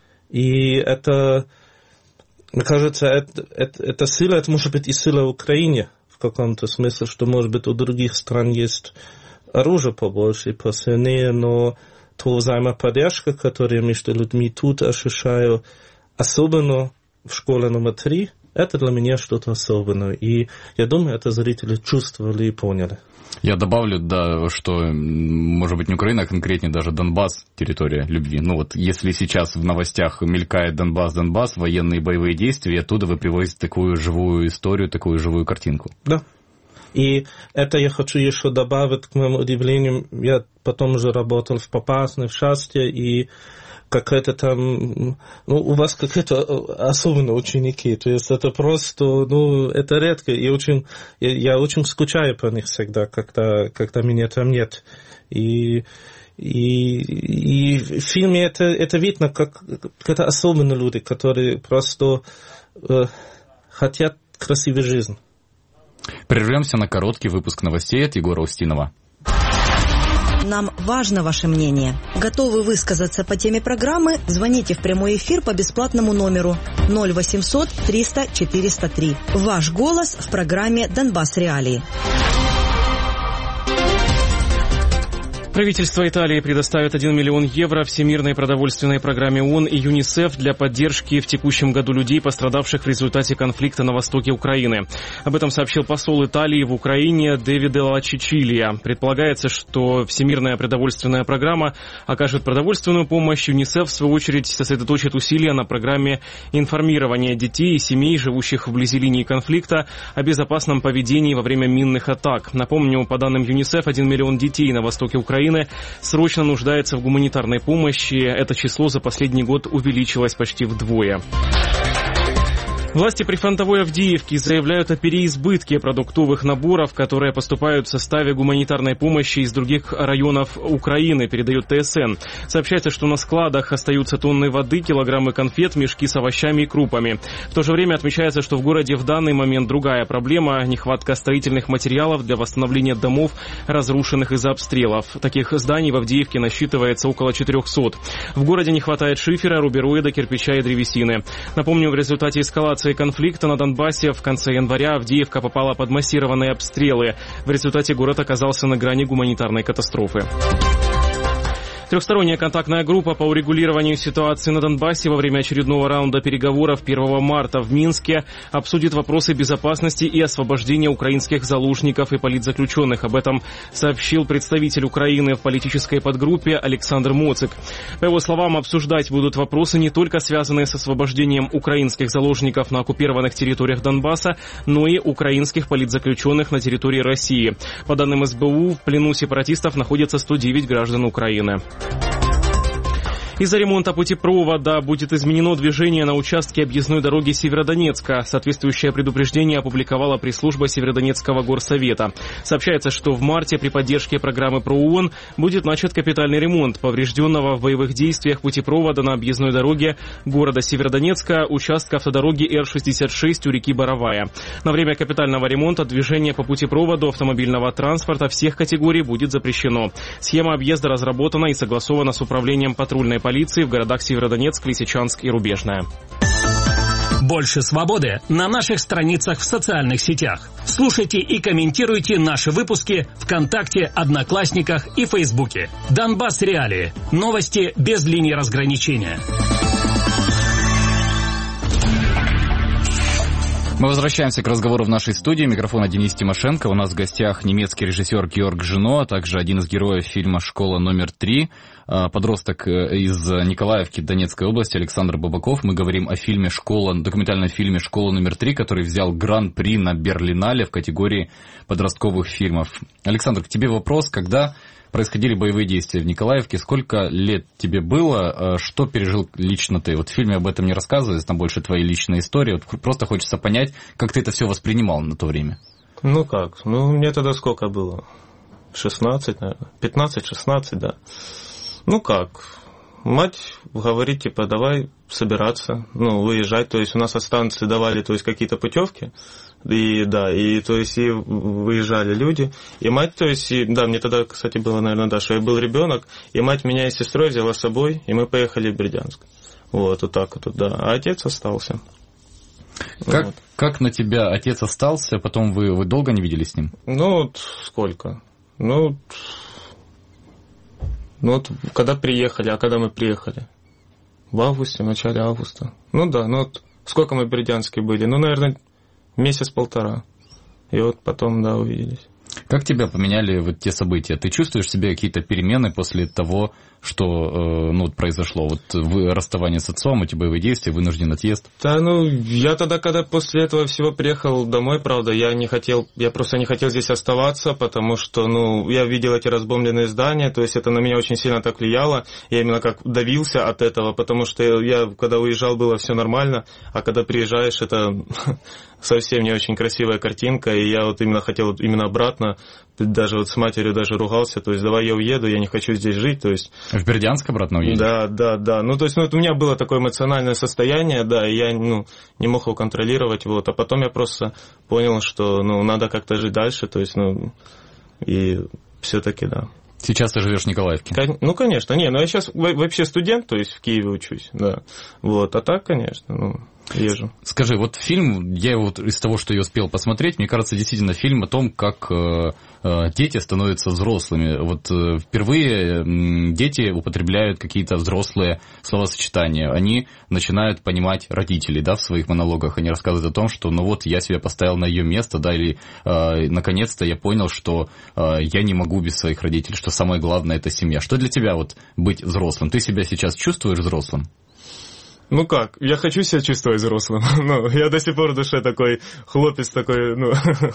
Speaker 17: И это, мне кажется, это, это, это сила, это может быть и сила Украины в каком-то смысле, что, может быть, у других стран есть оружие побольше и посильнее, но то взаимоподдержка, которую между людьми тут ощущаю, особенно в школе номер три, это для меня что-то особенное. И я думаю, это зрители чувствовали и поняли.
Speaker 2: Я добавлю, да, что, может быть, не Украина, а конкретнее даже Донбасс, территория любви. Ну вот, если сейчас в новостях мелькает Донбасс, Донбасс, военные боевые действия, оттуда вы привозите такую живую историю, такую живую картинку.
Speaker 17: Да. И это я хочу еще добавить, к моему удивлению, я потом уже работал в Попасной, в Шасте, и какая-то там, ну, у вас какие-то особенные ученики, то есть это просто, ну, это редко, и очень, я, я очень скучаю по них всегда, когда, когда меня там нет. И, и, и в фильме это, это видно, как это особенные люди, которые просто э, хотят красивой жизни.
Speaker 2: Прервемся на короткий выпуск новостей от Егора Устинова.
Speaker 20: Нам важно ваше мнение. Готовы высказаться по теме программы? Звоните в прямой эфир по бесплатному номеру ноль восемьсот триста четыреста три. Ваш голос в программе «Донбасс Реалии».
Speaker 6: Правительство Италии предоставит один миллион евро Всемирной продовольственной программе ООН и ЮНИСЕФ для поддержки в текущем году людей, пострадавших в результате конфликта на востоке Украины. Об этом сообщил посол Италии в Украине Дэвид Ла Чичилия. Предполагается, что Всемирная продовольственная программа окажет продовольственную помощь. ЮНИСЕФ, в свою очередь, сосредоточит усилия на программе информирования детей и семей, живущих вблизи линии конфликта, о безопасном поведении во время минных атак. Напомню, по данным ЮНИСЕФ, один миллион детей на востоке Украины срочно нуждается в гуманитарной помощи. Это число за последний год увеличилось почти вдвое. Власти прифронтовой Авдеевки заявляют о переизбытке продуктовых наборов, которые поступают в составе гуманитарной помощи из других районов Украины, передает ТСН. Сообщается, что на складах остаются тонны воды, килограммы конфет, мешки с овощами и крупами. В то же время отмечается, что в городе в данный момент другая проблема – нехватка строительных материалов для восстановления домов, разрушенных из-за обстрелов. Таких зданий в Авдеевке насчитывается около четырехсот. В городе не хватает шифера, рубероида, кирпича и древесины. Напомню, в результате эскалации конфликта на Донбассе в конце января Авдеевка попала под массированные обстрелы. В результате город оказался на грани гуманитарной катастрофы. Трехсторонняя контактная группа по урегулированию ситуации на Донбассе во время очередного раунда переговоров первого марта в Минске обсудит вопросы безопасности и освобождения украинских заложников и политзаключенных. Об этом сообщил представитель Украины в политической подгруппе Александр Моцик. По его словам, обсуждать будут вопросы не только связанные с освобождением украинских заложников на оккупированных территориях Донбасса, но и украинских политзаключенных на территории России. По данным эс бэ у, в плену сепаратистов находятся сто девять граждан Украины. Из-за ремонта путепровода будет изменено движение на участке объездной дороги Северодонецка. Соответствующее предупреждение опубликовала пресс-служба Северодонецкого горсовета. Сообщается, что в марте при поддержке программы ПРООН будет начат капитальный ремонт поврежденного в боевых действиях путепровода на объездной дороге города Северодонецка, участка автодороги Эр шестьдесят шесть у реки Боровая. На время капитального ремонта движение по путепроводу автомобильного транспорта всех категорий будет запрещено. Схема объезда разработана и согласована с управлением патрульной полиции в городах Северодонецк, Лисичанск и Рубежная.
Speaker 1: Больше свободы на наших страницах в социальных сетях. Слушайте и комментируйте наши выпуски ВКонтакте, Одноклассниках и Фейсбуке. Донбасс Реалии. Новости без линии разграничения.
Speaker 2: Мы возвращаемся к разговору в нашей студии. Микрофон Денис Тимошенко. У нас в гостях немецкий режиссер Георг Жено, а также один из героев фильма «Школа номер три», подросток из Николаевки Донецкой области Александр Бабаков. Мы говорим о фильме «Школа», документальном фильме «Школа номер три», который взял гран-при на Берлинале в категории подростковых фильмов. Александр, к тебе вопрос. Когда происходили боевые действия в Николаевке, сколько лет тебе было, что пережил лично ты? Вот в фильме об этом не рассказывается, там больше твои личные истории. Вот просто хочется понять, как ты это все воспринимал на то время.
Speaker 18: Ну как, ну мне тогда сколько было? шестнадцать, наверное, пятнадцать-шестнадцать, да. Ну как, мать говорит, типа, давай собираться, ну, выезжать, то есть у нас от станции давали, то есть какие-то путевки, и да, и то есть и выезжали люди, и мать, то есть, и, да, мне тогда, кстати, было, наверное, да, что я был ребенок, и мать меня и сестрой взяла с собой, и мы поехали в Бердянск, вот, вот так вот, да, а отец остался.
Speaker 2: Как,
Speaker 18: вот.
Speaker 2: Как на тебя отец остался, потом вы, вы долго не виделись с ним?
Speaker 18: Ну, вот сколько, ну, ну вот, когда приехали, а когда мы приехали? В августе, в начале августа. Ну да, ну вот, сколько мы в Бердянске были? Ну, наверное, месяц-полтора. И вот потом, да, увиделись.
Speaker 2: Как тебя поменяли вот те события? Ты чувствуешь в себе какие-то перемены после того, что э, ну, произошло? Вот вы, расставание с отцом, эти боевые действия, вынужден отъезд?
Speaker 18: Да, ну, я тогда, когда после этого всего приехал домой, правда, я не хотел, я просто не хотел здесь оставаться, потому что, ну, я видел эти разбомбленные здания, то есть это на меня очень сильно так влияло, я именно как давился от этого, потому что я, когда уезжал, было все нормально, а когда приезжаешь, это совсем не очень красивая картинка, и я вот именно хотел вот именно обратно, даже вот с матерью даже ругался, то есть давай я уеду, я не хочу здесь жить, то есть...
Speaker 2: В Бердянск обратно уедешь?
Speaker 18: Да, да, да, ну то есть ну, вот у меня было такое эмоциональное состояние, да, и я ну, не мог его контролировать, вот, а потом я просто понял, что ну, надо как-то жить дальше, то есть, ну, и все-таки, да.
Speaker 2: Сейчас ты живешь в Николаевке?
Speaker 18: Ну, конечно, не, ну я сейчас вообще студент, то есть в Киеве учусь, да, вот, а так, конечно, ну... Езжу.
Speaker 2: Скажи, вот фильм, я вот из того, что я успел посмотреть, мне кажется, действительно фильм о том, как э, э, дети становятся взрослыми. Вот э, впервые э, дети употребляют какие-то взрослые словосочетания. Они начинают понимать родителей, да, в своих монологах. Они рассказывают о том, что ну вот я себя поставил на ее место, да, или э, наконец-то я понял, что э, я не могу без своих родителей, что самое главное это семья. Что для тебя вот быть взрослым? Ты себя сейчас чувствуешь взрослым?
Speaker 18: Ну как, я хочу себя чувствовать взрослым, ну, я до сих пор в душе такой хлопец такой, ну,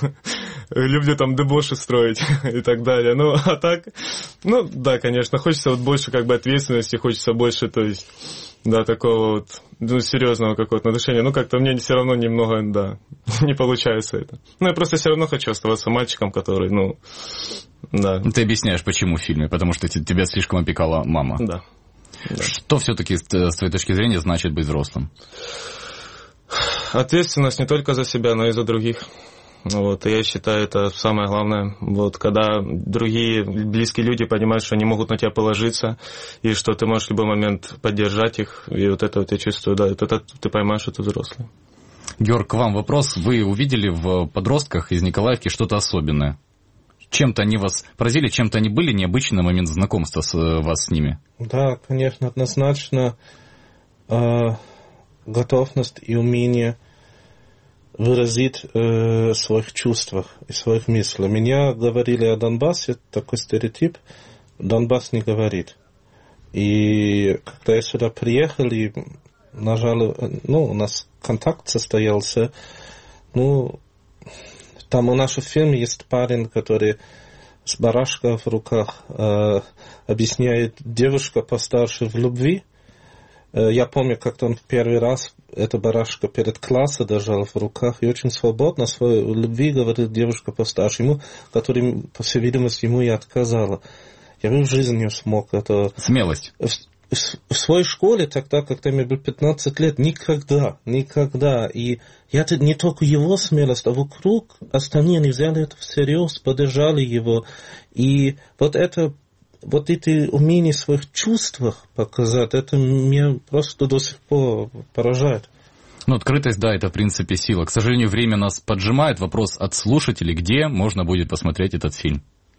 Speaker 18: люблю там дебоши строить и так далее, ну, а так, ну, да, конечно, хочется вот больше как бы ответственности, хочется больше, то есть, да, такого вот, ну, серьезного какого-то отношения, ну, как-то мне все равно немного, да, не получается это. Ну, я просто все равно хочу оставаться мальчиком, который, ну, да.
Speaker 2: Ты объясняешь, почему в фильме, потому что тебя слишком опекала мама.
Speaker 18: Да. Да.
Speaker 2: Что все-таки с твоей точки зрения значит быть взрослым?
Speaker 18: Ответственность не только за себя, но и за других. Вот, и я считаю, это самое главное. Вот, когда другие близкие люди понимают, что они могут на тебя положиться, и что ты можешь в любой момент поддержать их, и вот это вот я чувствую, да, это ты поймаешь, что ты взрослый.
Speaker 2: Георг, к вам вопрос. Вы увидели в подростках из Николаевки что-то особенное? Чем-то они вас поразили, чем-то они были необычный момент знакомства с вас с ними?
Speaker 17: Да, конечно, однозначно э, готовность и умение выразить э, своих чувствах и своих мыслей. Меня говорили о Донбассе, такой стереотип, Донбасс не говорит. И когда я сюда приехал, и нажал, ну, у нас контакт состоялся, ну, там у нас в фильме есть парень, который с барашком в руках э, объясняет девушка постарше в любви, Я помню, как он первый раз эту барашка перед классом держал в руках и очень свободно о своей любви говорил девушка постарше ему, которая, по всей видимости, ему и отказала. Я бы в жизни не смог это...
Speaker 2: Смелость.
Speaker 17: В, в, в своей школе тогда, когда мне было пятнадцать лет, никогда, никогда. И это не только его смелость, а вокруг остальные они взяли это всерьез, поддержали его. И вот это... Вот эти умения в своих чувствах показать, это меня просто до сих пор поражает.
Speaker 2: Ну, открытость, да, это в принципе сила. К сожалению, время нас поджимает. Вопрос от слушателей, где можно будет посмотреть этот фильм?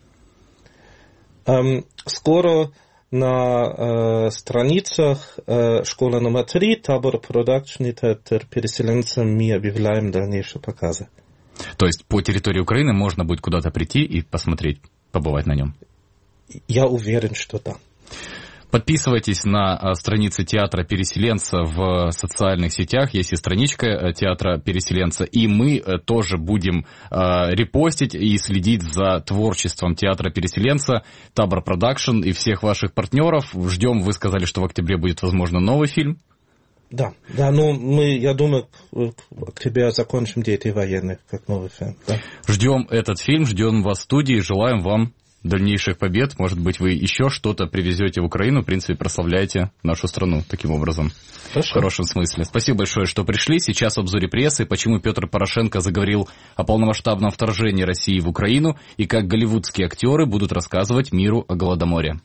Speaker 17: Um, скоро на uh, страницах uh, школы номер три, табор продакшн, театр переселенцев, мы объявляем дальнейшие показы.
Speaker 2: То есть по территории Украины можно будет куда-то прийти и посмотреть, побывать на нем?
Speaker 17: Я уверен, что да.
Speaker 2: Подписывайтесь на страницы Театра Переселенца в социальных сетях. Есть и страничка Театра Переселенца. И мы тоже будем репостить и следить за творчеством Театра Переселенца, Табор Продакшн и всех ваших партнеров. Ждем, вы сказали, что в октябре будет, возможно, новый фильм.
Speaker 17: Да, да, ну мы, я думаю, к октябре закончим «Дети военных» как новый фильм. Да.
Speaker 2: Ждем этот фильм, ждем вас в студии, желаем вам дальнейших побед. Может быть, вы еще что-то привезете в Украину, в принципе, прославляете нашу страну таким образом. Хорошо. В хорошем смысле. Спасибо большое, что пришли. Сейчас в обзоре прессы, почему Петр Порошенко заговорил о полномасштабном вторжении России в Украину и как голливудские актеры будут рассказывать миру о Голодоморе.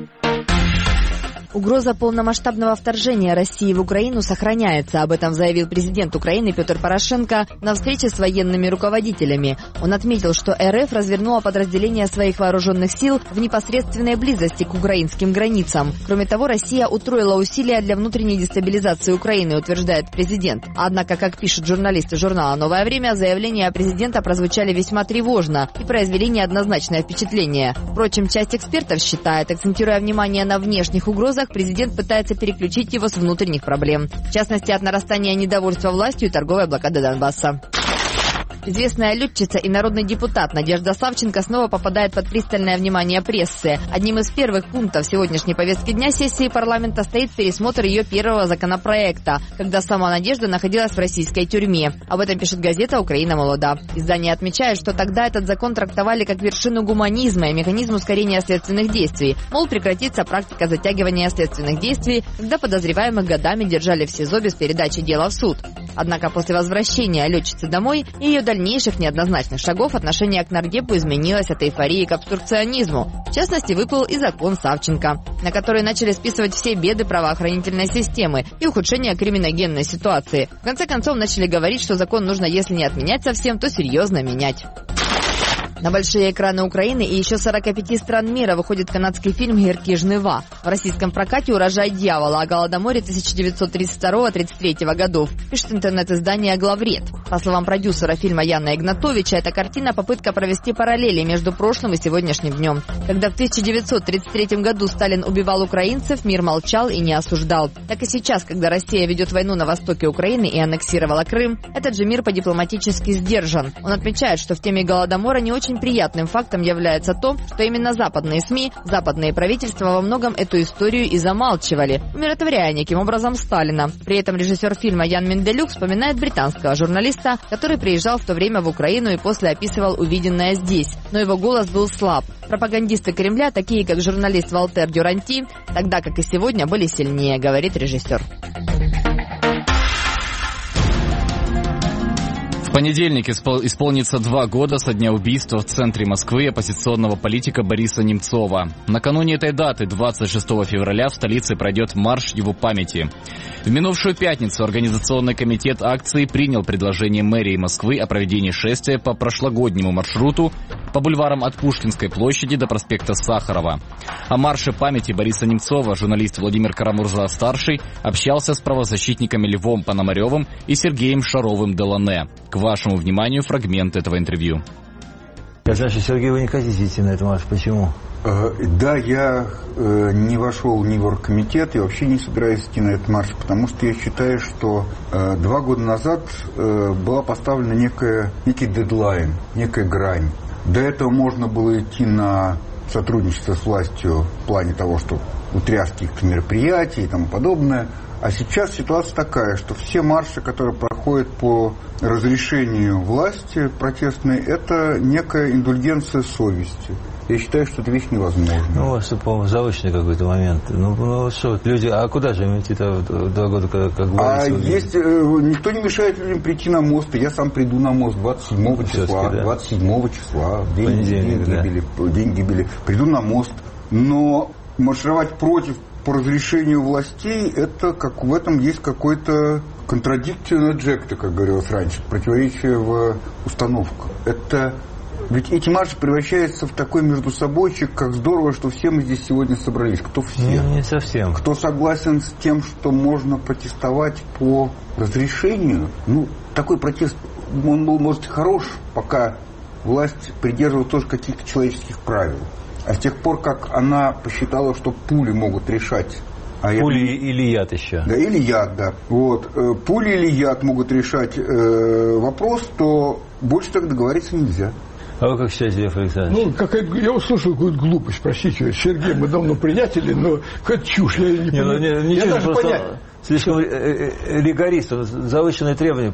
Speaker 21: Угроза полномасштабного вторжения России в Украину сохраняется. Об этом заявил президент Украины Петр Порошенко на встрече с военными руководителями. Он отметил, что РФ развернула подразделения своих вооруженных сил в непосредственной близости к украинским границам. Кроме того, Россия утроила усилия для внутренней дестабилизации Украины, утверждает президент. Однако, как пишут журналисты журнала «Новое время», заявления президента прозвучали весьма тревожно и произвели неоднозначное впечатление. Впрочем, часть экспертов считает, акцентируя внимание на внешних угрозах, президент пытается переключить его с внутренних проблем, в частности, от нарастания недовольства властью и торговой блокады Донбасса. Известная летчица и народный депутат Надежда Савченко снова попадает под пристальное внимание прессы. Одним из первых пунктов сегодняшней повестки дня сессии парламента стоит пересмотр ее первого законопроекта, когда сама Надежда находилась в российской тюрьме. Об этом пишет газета «Украина молода». Издание отмечает, что тогда этот закон трактовали как вершину гуманизма и механизм ускорения следственных действий. Мол, прекратится практика затягивания следственных действий, когда подозреваемых годами держали в СИЗО без передачи дела в суд. Однако после возвращения летчицы домой и ее дальнейших неоднозначных шагов отношение к нардепу изменилось от эйфории к абсурдционизму. В частности, выплыл и закон Савченко, на который начали списывать все беды правоохранительной системы и ухудшение криминогенной ситуации. В конце концов, начали говорить, что закон нужно, если не отменять совсем, то серьезно менять. На большие экраны Украины и еще сорока пяти стран мира выходит канадский фильм «Гіркі жнива». В российском прокате «Урожай дьявола» о Голодоморе тысяча девятьсот тридцать второго — тридцать третьего годов, пишет интернет-издание «Главред». По словам продюсера фильма Яна Игнатовича, эта картина — попытка провести параллели между прошлым и сегодняшним днем. Когда в тысяча девятьсот тридцать третьем году Сталин убивал украинцев, мир молчал и не осуждал. Так и сейчас, когда Россия ведет войну на востоке Украины и аннексировала Крым, этот же мир по-дипломатически сдержан. Он отмечает, что в теме Голодомора не очень приятным фактом является то, что именно западные СМИ, западные правительства во многом эту историю и замалчивали, умиротворяя неким образом Сталина. При этом режиссер фильма Ян Менделюк вспоминает британского журналиста, который приезжал в то время в Украину и после описывал увиденное здесь. Но его голос был слаб. Пропагандисты Кремля, такие как журналист Валтер Дюранти, тогда как и сегодня, были сильнее, говорит режиссер.
Speaker 2: В понедельник испол- исполнится два года со дня убийства в центре Москвы оппозиционного политика Бориса Немцова. Накануне этой даты, двадцать шестого февраля, в столице пройдет марш его памяти. В минувшую пятницу Организационный комитет акции принял предложение мэрии Москвы о проведении шествия по прошлогоднему маршруту по бульварам от Пушкинской площади до проспекта Сахарова. О марше памяти Бориса Немцова журналист Владимир Карамурза-старший общался с правозащитниками Львом Пономаревым и Сергеем Шаровым-Делане. К вашему вниманию фрагмент этого интервью.
Speaker 22: Значит, Сергей, вы не хотите идти на этот марш. Почему?
Speaker 23: Э, да, я э, не вошел ни в оргкомитет и вообще не собираюсь идти на этот марш, потому что я считаю, что э, два года назад э, была поставлена некая, некий дедлайн, некая грань. До этого можно было идти на сотрудничество с властью в плане того, что утряски их мероприятий и тому подобное. А сейчас ситуация такая, что все марши, которые проходят по разрешению власти протестной, это некая индульгенция совести. Я считаю, что это вещь невозможна.
Speaker 22: Ну, у вас, по-моему, заочный какой-то момент. Ну, ну что, люди, а куда же им идти-то два года, как, как
Speaker 23: А есть, никто не мешает людям прийти на мост. Я сам приду на мост двадцать седьмого числа. Да? двадцать седьмого числа, в день, день, гибели, да. день гибели. Приду на мост. Но маршировать против по разрешению властей, это как в этом есть какой-то контрадикция на джекта, как говорилось раньше, противоречие в установках. Это ведь эти марши превращаются в такой между собойчик, как здорово, что все мы здесь сегодня собрались. Кто все?
Speaker 22: Не, не совсем.
Speaker 23: Кто согласен с тем, что можно протестовать по разрешению? Ну, такой протест, он был, может, хорош, пока власть придерживалась тоже каких-то человеческих правил. А с тех пор, как она посчитала, что пули могут решать... А
Speaker 22: пули
Speaker 23: я...
Speaker 22: или яд еще.
Speaker 23: Да, или яд, да. Вот. Пули или яд могут решать э, вопрос, то больше так договориться нельзя.
Speaker 22: А вы как считаете, Лев Александрович?
Speaker 5: Ну, какая, я услышал какую-то глупость, простите, Сергей, мы давно приятели, но какая-то чушь, я не понимаю.
Speaker 22: Не, не, я даже понять... Слишком ригорист, завышенные требования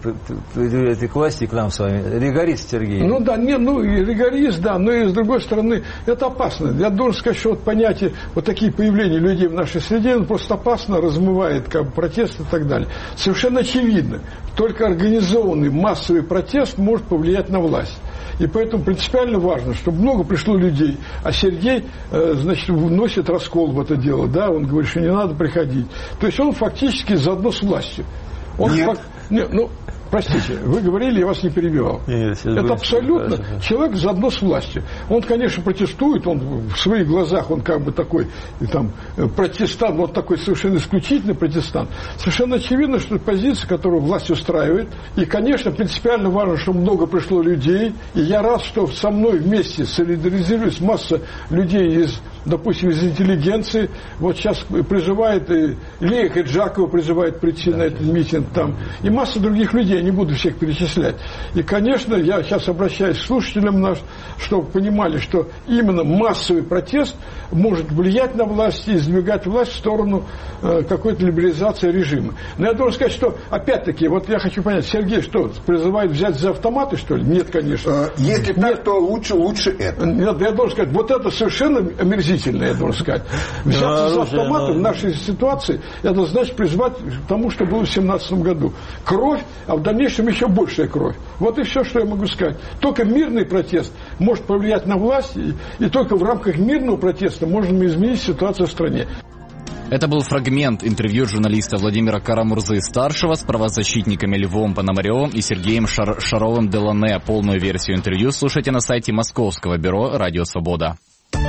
Speaker 22: к власти и к нам с вами. Ригорист, Сергей.
Speaker 5: Ну да, не, ну и ригорист, да, но и с другой стороны, это опасно. Я должен сказать, что вот понятие, вот такие появления людей в нашей среде, он просто опасно размывает как бы протест и так далее. Совершенно очевидно, только организованный массовый протест может повлиять на власть. И поэтому принципиально важно, чтобы много пришло людей. А Сергей, э, значит, вносит раскол в это дело, да, он говорит, что не надо приходить. То есть он фактически заодно с властью. Он
Speaker 23: Нет.
Speaker 5: Фак... Нет, ну, простите, вы говорили, я вас не перебивал.
Speaker 22: Нет,
Speaker 5: это абсолютно да. Человек заодно с властью. Он, конечно, протестует, он в своих глазах, он как бы такой и там, протестант, он такой совершенно исключительный протестант. Совершенно очевидно, что это позиция, которую власть устраивает. И, конечно, принципиально важно, чтобы много пришло людей. И я рад, что со мной вместе солидаризируюсь масса людей из, допустим, из интеллигенции. Вот сейчас призывает, и Лея Хаджакова призывает прийти да, на этот митинг там. И масса других людей, я не буду всех перечислять. И, конечно, я сейчас обращаюсь к слушателям наш, чтобы понимали, что именно массовый протест может влиять на власть и сдвигать власть в сторону э, какой-то либерализации режима. Но я должен сказать, что, опять-таки, вот я хочу понять, Сергей, что, призывает взять за автоматы, что ли? Нет, конечно.
Speaker 23: Если Нет. так, то лучше, лучше это.
Speaker 5: Нет, я должен сказать, вот это совершенно омерзительно, я должен сказать. Взяться за автоматы в нашей ситуации, это значит призвать к тому, что было в семнадцатом году. Кровь, а в дальнейшем еще большая кровь. Вот и все, что я могу сказать. Только мирный протест может повлиять на власть, и, и только в рамках мирного протеста можно изменить ситуацию в стране.
Speaker 2: Это был фрагмент интервью журналиста Владимира Карамурзы-старшего с правозащитниками Львом Пономаревым и Сергеем Шар- Шаровым-Делане. Полную версию интервью слушайте на сайте Московского бюро «Радио Свобода».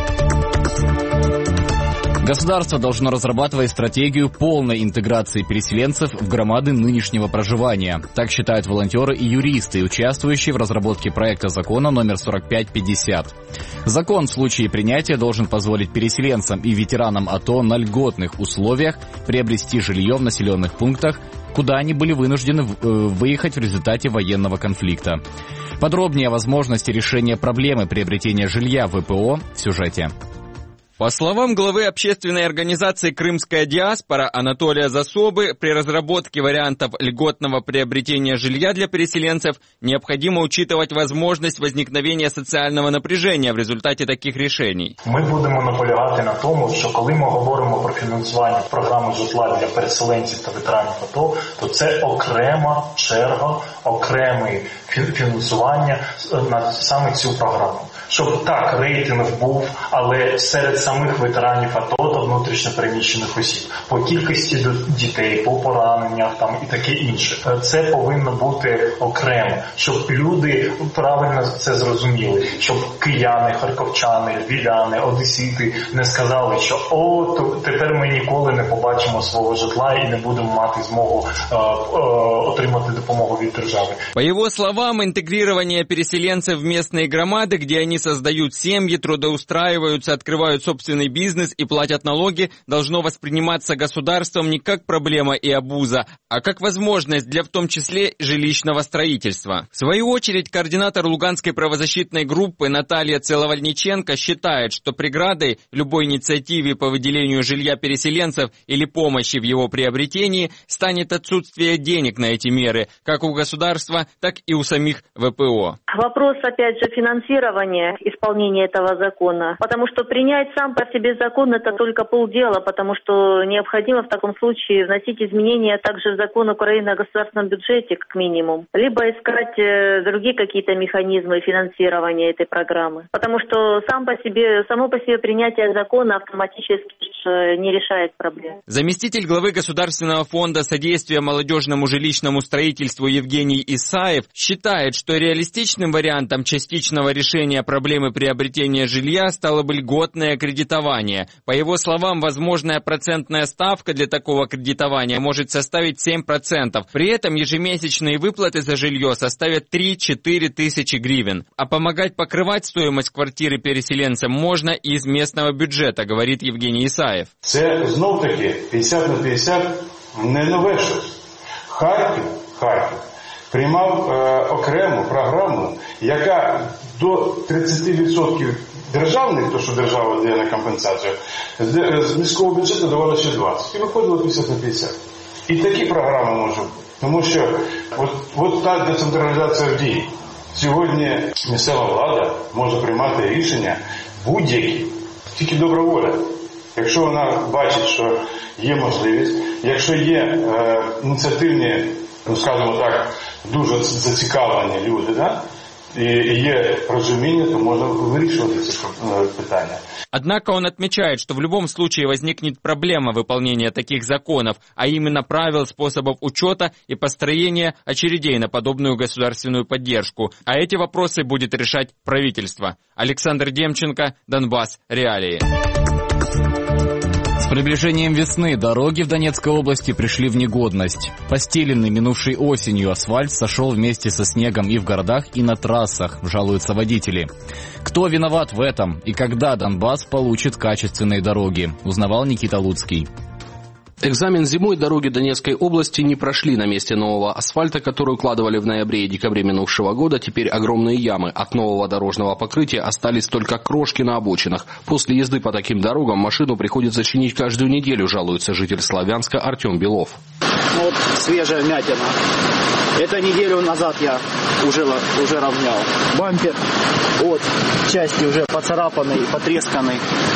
Speaker 2: Государство должно разрабатывать стратегию полной интеграции переселенцев в громады нынешнего проживания. Так считают волонтеры и юристы, участвующие в разработке проекта закона номер сорок пять пятьдесят. Закон в случае принятия должен позволить переселенцам и ветеранам АТО на льготных условиях приобрести жилье в населенных пунктах, куда они были вынуждены выехать в результате военного конфликта. Подробнее о возможности решения проблемы приобретения жилья в ВПО в сюжете.
Speaker 7: По словам главы общественной организации «Крымская диаспора» Анатолия Засобы, при разработке вариантов льготного приобретения жилья для переселенцев необходимо учитывать возможность возникновения соціального напряження в результаті таких рішень.
Speaker 10: Ми будемо наполягати на тому, що коли ми говоримо про фінансування програми житла для переселенців та ветеранів АТО, то це окрема черга, окреме фінансування на саме цю програму. Щоб так, рейтинг був, але серед самих ветеранів АТО та внутрішньо переміщених осіб. По кількості дітей, по пораненнях там і таке інше. Це повинно бути окремо, щоб люди правильно це зрозуміли. Щоб кияни, харківчани, львів'яни, одесити не сказали, що о, то тепер ми ніколи не побачимо свого житла і не будемо мати змогу е, е, отримати допомогу від держави.
Speaker 7: По его словам, интегрирование переселенцев в местные громады, где они создают семьи, трудоустраиваются, открывают собственные собственный бизнес и платят налоги, должно восприниматься государством не как проблема и обуза, а как возможность для в том числе жилищного строительства. В свою очередь, координатор Луганской правозащитной группы Наталья Целовальниченко считает, что преградой любой инициативе по выделению жилья переселенцев или помощи в его приобретении станет отсутствие денег на эти меры, как у государства, так и у самих ВПО.
Speaker 3: Вопрос, опять же, финансирования исполнения этого закона, потому что принять сам по себе закон – это только полдела, потому что необходимо в таком случае вносить изменения также в закон Украины о государственном бюджете, как минимум, либо искать другие какие-то механизмы финансирования этой программы, потому что сам по себе, само по себе принятие закона автоматически не решает проблем.
Speaker 7: Заместитель главы Государственного фонда содействия молодежному жилищному строительству Евгений Исаев считает, что реалистичным вариантом частичного решения проблемы приобретения жилья стало бы льготное кредитование. По его словам, возможная процентная ставка для такого кредитования может составить семь процентов. При этом ежемесячные выплаты за жилье составят три-четыре тысячи гривен. А помогать покрывать стоимость квартиры переселенцам можно и из местного бюджета, говорит Евгений Исаев.
Speaker 8: Це знов-таки п'ятдесят на п'ятдесят не нове щось. Харків, Харків приймав е, окрему програму, яка до тридцять відсотків державних, то що держава дає на компенсацію, з, з міського бюджету давала ще двадцять відсотків. І виходило п'ятдесят на п'ятдесят. І такі програми можуть бути. Тому що от, от та децентралізація в дії. Сьогодні місцева влада може приймати рішення будь-які, тільки добра воля. Якщо вона бачить, що є можливість, якщо є е, ініціативні, ну скажімо так, дуже зацікавлені люди, да? і, і є розуміння, то можна вирішувати ці питання.
Speaker 7: Однако он отмечает, что в любом случае возникнет проблема выполнения таких законов, а именно правил, способов учета и построения очередей на подобную государственную поддержку. А эти вопросы будет решать правительство. Александр Демченко, Донбасс, Реалии.
Speaker 2: С приближением весны дороги в Донецкой области пришли в негодность. Постеленный минувшей осенью асфальт сошел вместе со снегом и в городах, и на трассах, жалуются водители. Кто виноват в этом и когда Донбасс получит качественные дороги, узнавал Никита Луцкий.
Speaker 9: Экзамен зимой дороги Донецкой области не прошли. На месте нового асфальта, который укладывали в ноябре и декабре минувшего года, теперь огромные ямы. От нового дорожного покрытия остались только крошки на обочинах. После езды по таким дорогам машину приходится чинить каждую неделю, жалуется житель Славянска Артем Белов.
Speaker 24: Вот свежая вмятина. Это неделю назад я уже, уже равнял. Бампер от части уже поцарапанный, потресканный.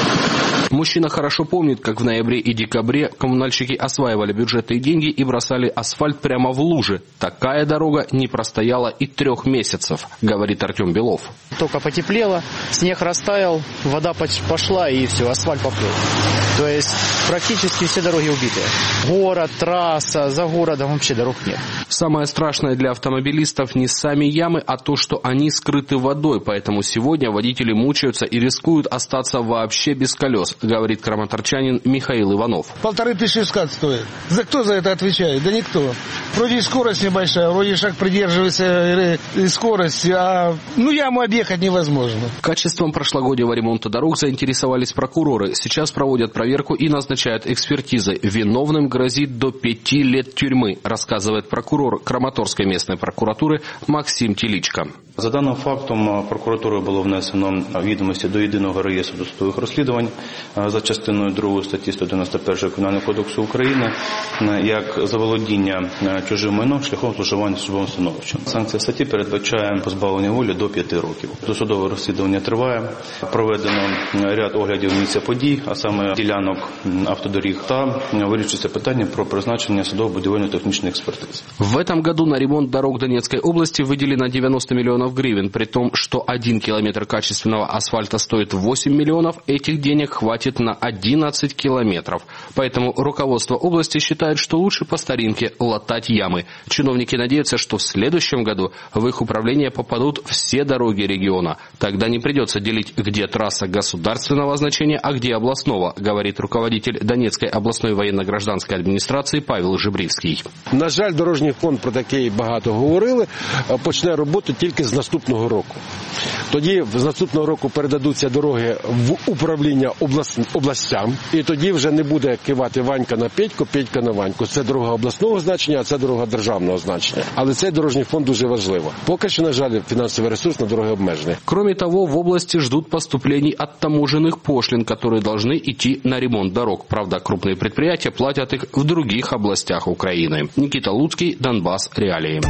Speaker 9: Мужчина хорошо помнит, как в ноябре и декабре коммунальщики осваивали бюджетные деньги и бросали асфальт прямо в лужи. Такая дорога не простояла и трех месяцев, говорит Артем Белов.
Speaker 24: Только потеплело, снег растаял, вода пошла и все, асфальт поплыл. То есть практически все дороги убиты. Город, трасса, за городом вообще дорог нет.
Speaker 9: Самое страшное для автомобилистов не сами ямы, а то, что они скрыты водой. Поэтому сегодня водители мучаются и рискуют остаться вообще без колес, говорит краматорчанин Михаил Иванов.
Speaker 25: Полторы тысячи скат стоит. За кто за это отвечает? Да никто. Вроде и скорость небольшая, вроде шаг придерживается и скорость, а ну яму объехать невозможно.
Speaker 9: Качеством прошлогоднего ремонта дорог заинтересовались прокуроры. Сейчас проводят проверку и назначают экспертизы. Виновным грозит до пяти лет тюрьмы, рассказывает прокурор Краматорской местной прокуратуры Максим Теличко.
Speaker 26: За даним фактом прокуратурою було внесено відомості до єдиного реєстру досудових розслідувань за частиною другої статті сто дев'яносто першої Кримінального кодексу України як заволодіння чужим майном шляхом зловживання службовим становищем. Санкція статті передбачає позбавлення волі до п'яти років. Досудове розслідування триває, проведено ряд оглядів місця подій, а саме ділянок автодоріг, та вирішується питання про призначення судово-будівельно-технічних експертиз.
Speaker 9: В этом году на ремонт дорог Донецкой области выделено девяносто миллионов гривен, при том, что один километр качественного асфальта стоит восемь миллионов, этих денег хватит на одиннадцать километров. Поэтому руководство области считает, что лучше по старинке латать ямы. Чиновники надеются, что в следующем году в их управление попадут все дороги региона. Тогда не придется делить, где трасса государственного значения, а где областного, говорит руководитель Донецкой областной военно-гражданской администрации Павел Жебрівський.
Speaker 27: На жаль, дорожній фонд про таке багато говорили, почне роботу тільки з
Speaker 4: наступного року. Тоді з наступного року передадуться дороги в управління область, областям, і тоді вже не буде кивати Ванька на Петьку, Петька на Ваньку. Це дорога обласного значення, а це дорога державного значення. Але цей дорожній фонд дуже важливо. Поки що, на жаль, фінансовий ресурс на дороги обмежений.
Speaker 9: Кроме того, в области ждут поступлений от таможенных пошлин, которые должны идти на ремонт дорог. Правда, крупные предприятия платят их в других областях Украины. Никита Луцкий, Донбасс, реалии.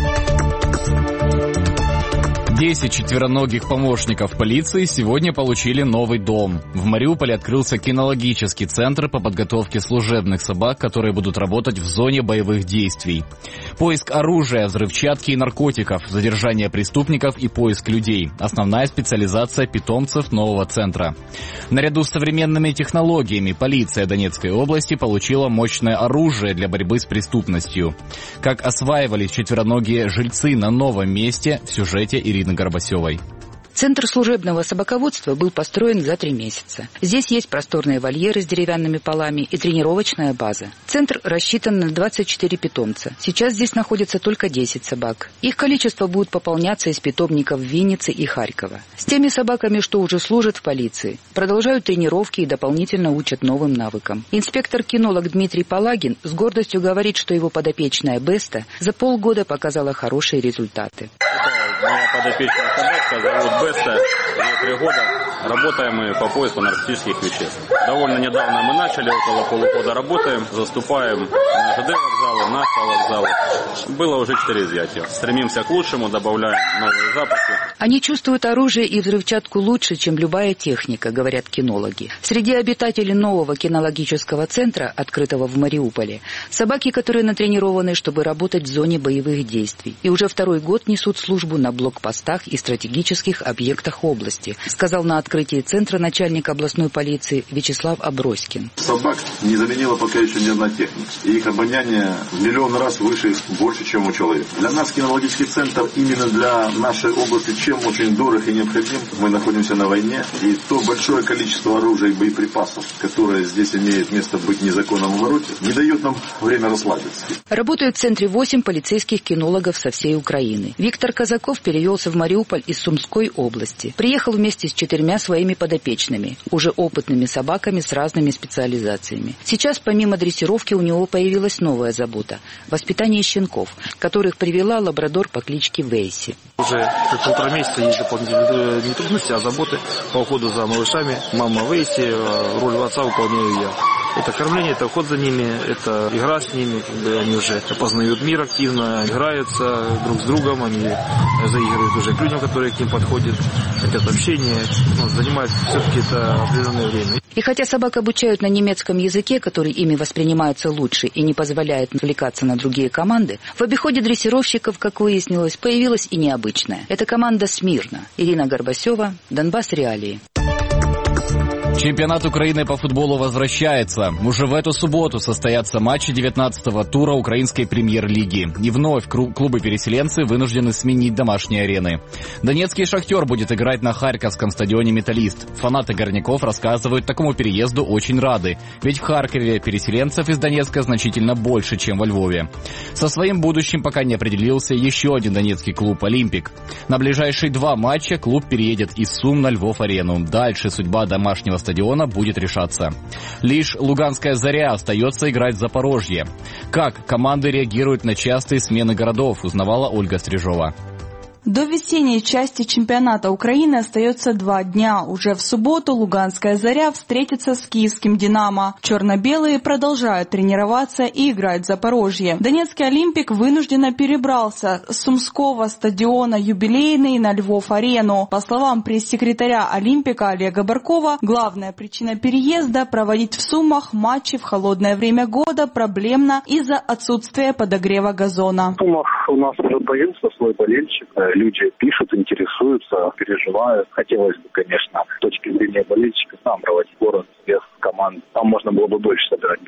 Speaker 2: Десять четвероногих помощников полиции сегодня получили новый дом. В Мариуполе открылся кинологический центр по подготовке служебных собак, которые будут работать в зоне боевых действий. Поиск оружия, взрывчатки и наркотиков, задержание преступников и поиск людей – основная специализация питомцев нового центра. Наряду с современными технологиями полиция Донецкой области получила мощное оружие для борьбы с преступностью. Как осваивались четвероногие жильцы на новом месте, в сюжете Ирины Горбасевой.
Speaker 11: Центр служебного собаководства был построен за три месяца. Здесь есть просторные вольеры с деревянными полами и тренировочная база. Центр рассчитан на двадцать четыре питомца. Сейчас здесь находится только десять собак. Их количество будет пополняться из питомников Винницы и Харькова. С теми собаками, что уже служат в полиции, продолжают тренировки и дополнительно учат новым навыкам. Инспектор-кинолог Дмитрий Палагин с гордостью говорит, что его подопечная Беста за полгода показала хорошие результаты.
Speaker 12: Моя подопечная собачка зовут Беста, ей три года. Работаем мы по поиску наркотических веществ. Довольно недавно мы начали, около полугода работаем, заступаем на ЖД вокзалы, на автовокзалы. Было уже четыре изъятия. Стремимся к лучшему, добавляем новые запахи.
Speaker 11: Они чувствуют оружие и взрывчатку лучше, чем любая техника, говорят кинологи. Среди обитателей нового кинологического центра, открытого в Мариуполе, собаки, которые натренированы, чтобы работать в зоне боевых действий. И уже второй год несут службу на блокпостах и стратегических объектах области, сказал на открытии центра начальник областной полиции Вячеслав Аброськин.
Speaker 13: Собак не заменила пока еще ни одна техника. И их обоняние в миллион раз выше, больше, чем у человека. Для нас кинологический центр именно для нашей области чем очень дорог и необходим. Мы находимся на войне, и то большое количество оружия и боеприпасов, которое здесь имеет место быть в незаконном обороте, не дает нам время расслабиться.
Speaker 11: Работают в центре восемь полицейских кинологов со всей Украины. Виктор Казаков перевелся в Мариуполь из Сумской области. Приехал вместе с четырьмя своими подопечными, уже опытными собаками с разными специализациями. Сейчас помимо дрессировки у него появилась новая забота – воспитание щенков, которых привела лабрадор по кличке Вейси.
Speaker 14: Уже полтора месяца есть дополнительные не трудности, а заботы по уходу за малышами. Мама Вейси, роль отца выполняю я. Это кормление, это уход за ними, это игра с ними, когда они уже познают мир активно, играются друг с другом, они заигрывают уже к людям, которые к ним подходят, хотят общения, ну, занимают все-таки это определенное время.
Speaker 11: И хотя собак обучают на немецком языке, который ими воспринимается лучше и не позволяет отвлекаться на другие команды, в обиходе дрессировщиков, как выяснилось, появилась и необычная. Это команда «Смирно». Ирина Горбасева, Донбасс, реалии.
Speaker 2: Чемпионат Украины по футболу возвращается. Уже в эту субботу состоятся матчи девятнадцатого тура украинской премьер-лиги. И вновь клубы-переселенцы вынуждены сменить домашние арены. Донецкий «Шахтер» будет играть на Харьковском стадионе «Металлист». Фанаты горняков рассказывают, такому переезду очень рады. Ведь в Харькове переселенцев из Донецка значительно больше, чем во Львове. Со своим будущим пока не определился еще один донецкий клуб «Олимпик». На ближайшие два матча клуб переедет из Сум на Львов-арену. Дальше судьба домашнего стадиона будет решаться. Лишь Луганская «Заря» остается играть в Запорожье. Как команды реагируют на частые смены городов, узнавала Ольга Стрижова.
Speaker 15: До весенней части чемпионата Украины остается два дня. Уже в субботу Луганская «Заря» встретится с киевским «Динамо». Черно-белые продолжают тренироваться и играть в Запорожье. Донецкий «Олимпик» вынужденно перебрался с Сумского стадиона «Юбилейный» на Львов-арену. По словам пресс-секретаря «Олимпика» Олега Баркова, главная причина переезда – проводить в Сумах матчи в холодное время года проблемно из-за отсутствия подогрева газона.
Speaker 27: В Сумах у нас уже появился свой болельщик. Люди пишут, интересуются, переживают. Хотелось бы, конечно, с точки зрения болельщиков, там проводить город без команд. Там можно было бы больше собирать болельщиков.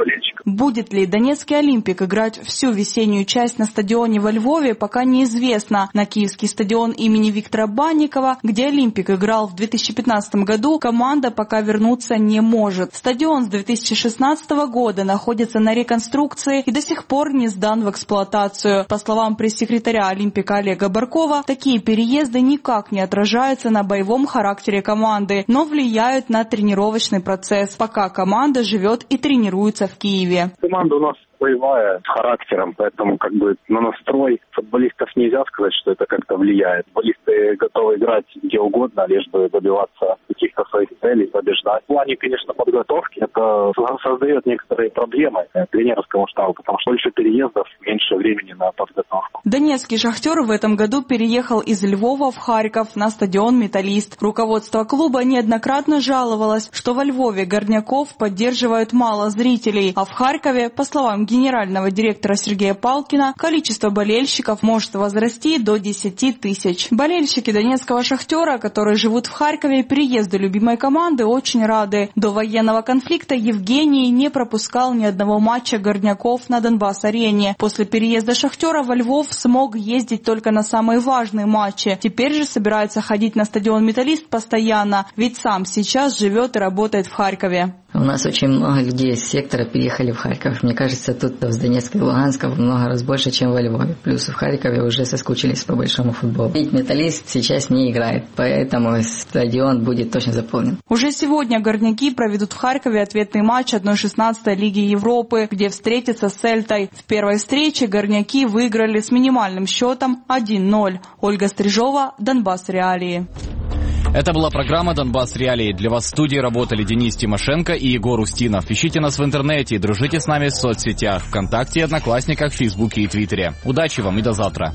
Speaker 15: Будет ли Донецкий Олимпик играть всю весеннюю часть на стадионе во Львове, пока неизвестно. На киевский стадион имени Виктора Банникова, где Олимпик играл в две тысячи пятнадцатом году, команда пока вернуться не может. Стадион с две тысячи шестнадцатого года находится на реконструкции и до сих пор не сдан в эксплуатацию. По словам пресс-секретаря Олимпика Олега Баркова, такие переезды никак не отражаются на боевом характере команды, но влияют на тренировочный процесс, пока команда живет и тренируется в Киеве.
Speaker 27: Команда у нас боевая, с характером, поэтому как бы на настрой футболистов нельзя сказать, что это как-то влияет. Футболисты готовы играть где угодно, лишь бы добиваться каких-то своих целей, побеждать. В плане, конечно, подготовки это создает некоторые проблемы тренерскому штабу, потому что больше переездов, меньше времени на подготовку.
Speaker 15: Донецкий «Шахтер» в этом году переехал из Львова в Харьков на стадион «Металлист». Руководство клуба неоднократно жаловалось, что во Львове горняков поддерживают мало зрителей, а в Харькове, по словам генерального директора Сергея Палкина, количество болельщиков может возрасти до десяти тысяч. Болельщики донецкого «Шахтера», которые живут в Харькове, переезду любимой команды очень рады. До военного конфликта Евгений не пропускал ни одного матча горняков на Донбасс-арене. После переезда «Шахтера» во Львов смог ездить только на самые важные матчи. Теперь же собирается ходить на стадион «Металлист» постоянно, ведь сам сейчас живет и работает в Харькове.
Speaker 1: У нас очень много людей из сектора переехали в Харьков. Мне кажется, тут с Донецка и Луганска в много раз больше, чем во Львове. Плюс в Харькове уже соскучились по большому футболу. Ведь «Металлист» сейчас не играет, поэтому стадион будет точно заполнен.
Speaker 15: Уже сегодня горняки проведут в Харькове ответный матч одна шестнадцатой Лиги Европы, где встретятся с «Сельтой». В первой встрече горняки выиграли с минимальным счетом один ноль. Ольга Стрижова, Донбасс Реалии.
Speaker 2: Это была программа «Донбасс Реалии». Для вас в студии работали Денис Тимошенко и Егор Устинов. Ищите нас в интернете и дружите с нами в соцсетях ВКонтакте, Одноклассниках, Фейсбуке и Твиттере. Удачи вам и до завтра.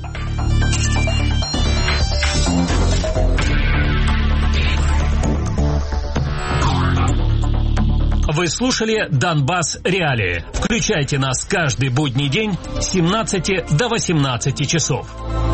Speaker 6: Вы слушали «Донбасс Реалии». Включайте нас каждый будний день с семнадцати до восемнадцати часов.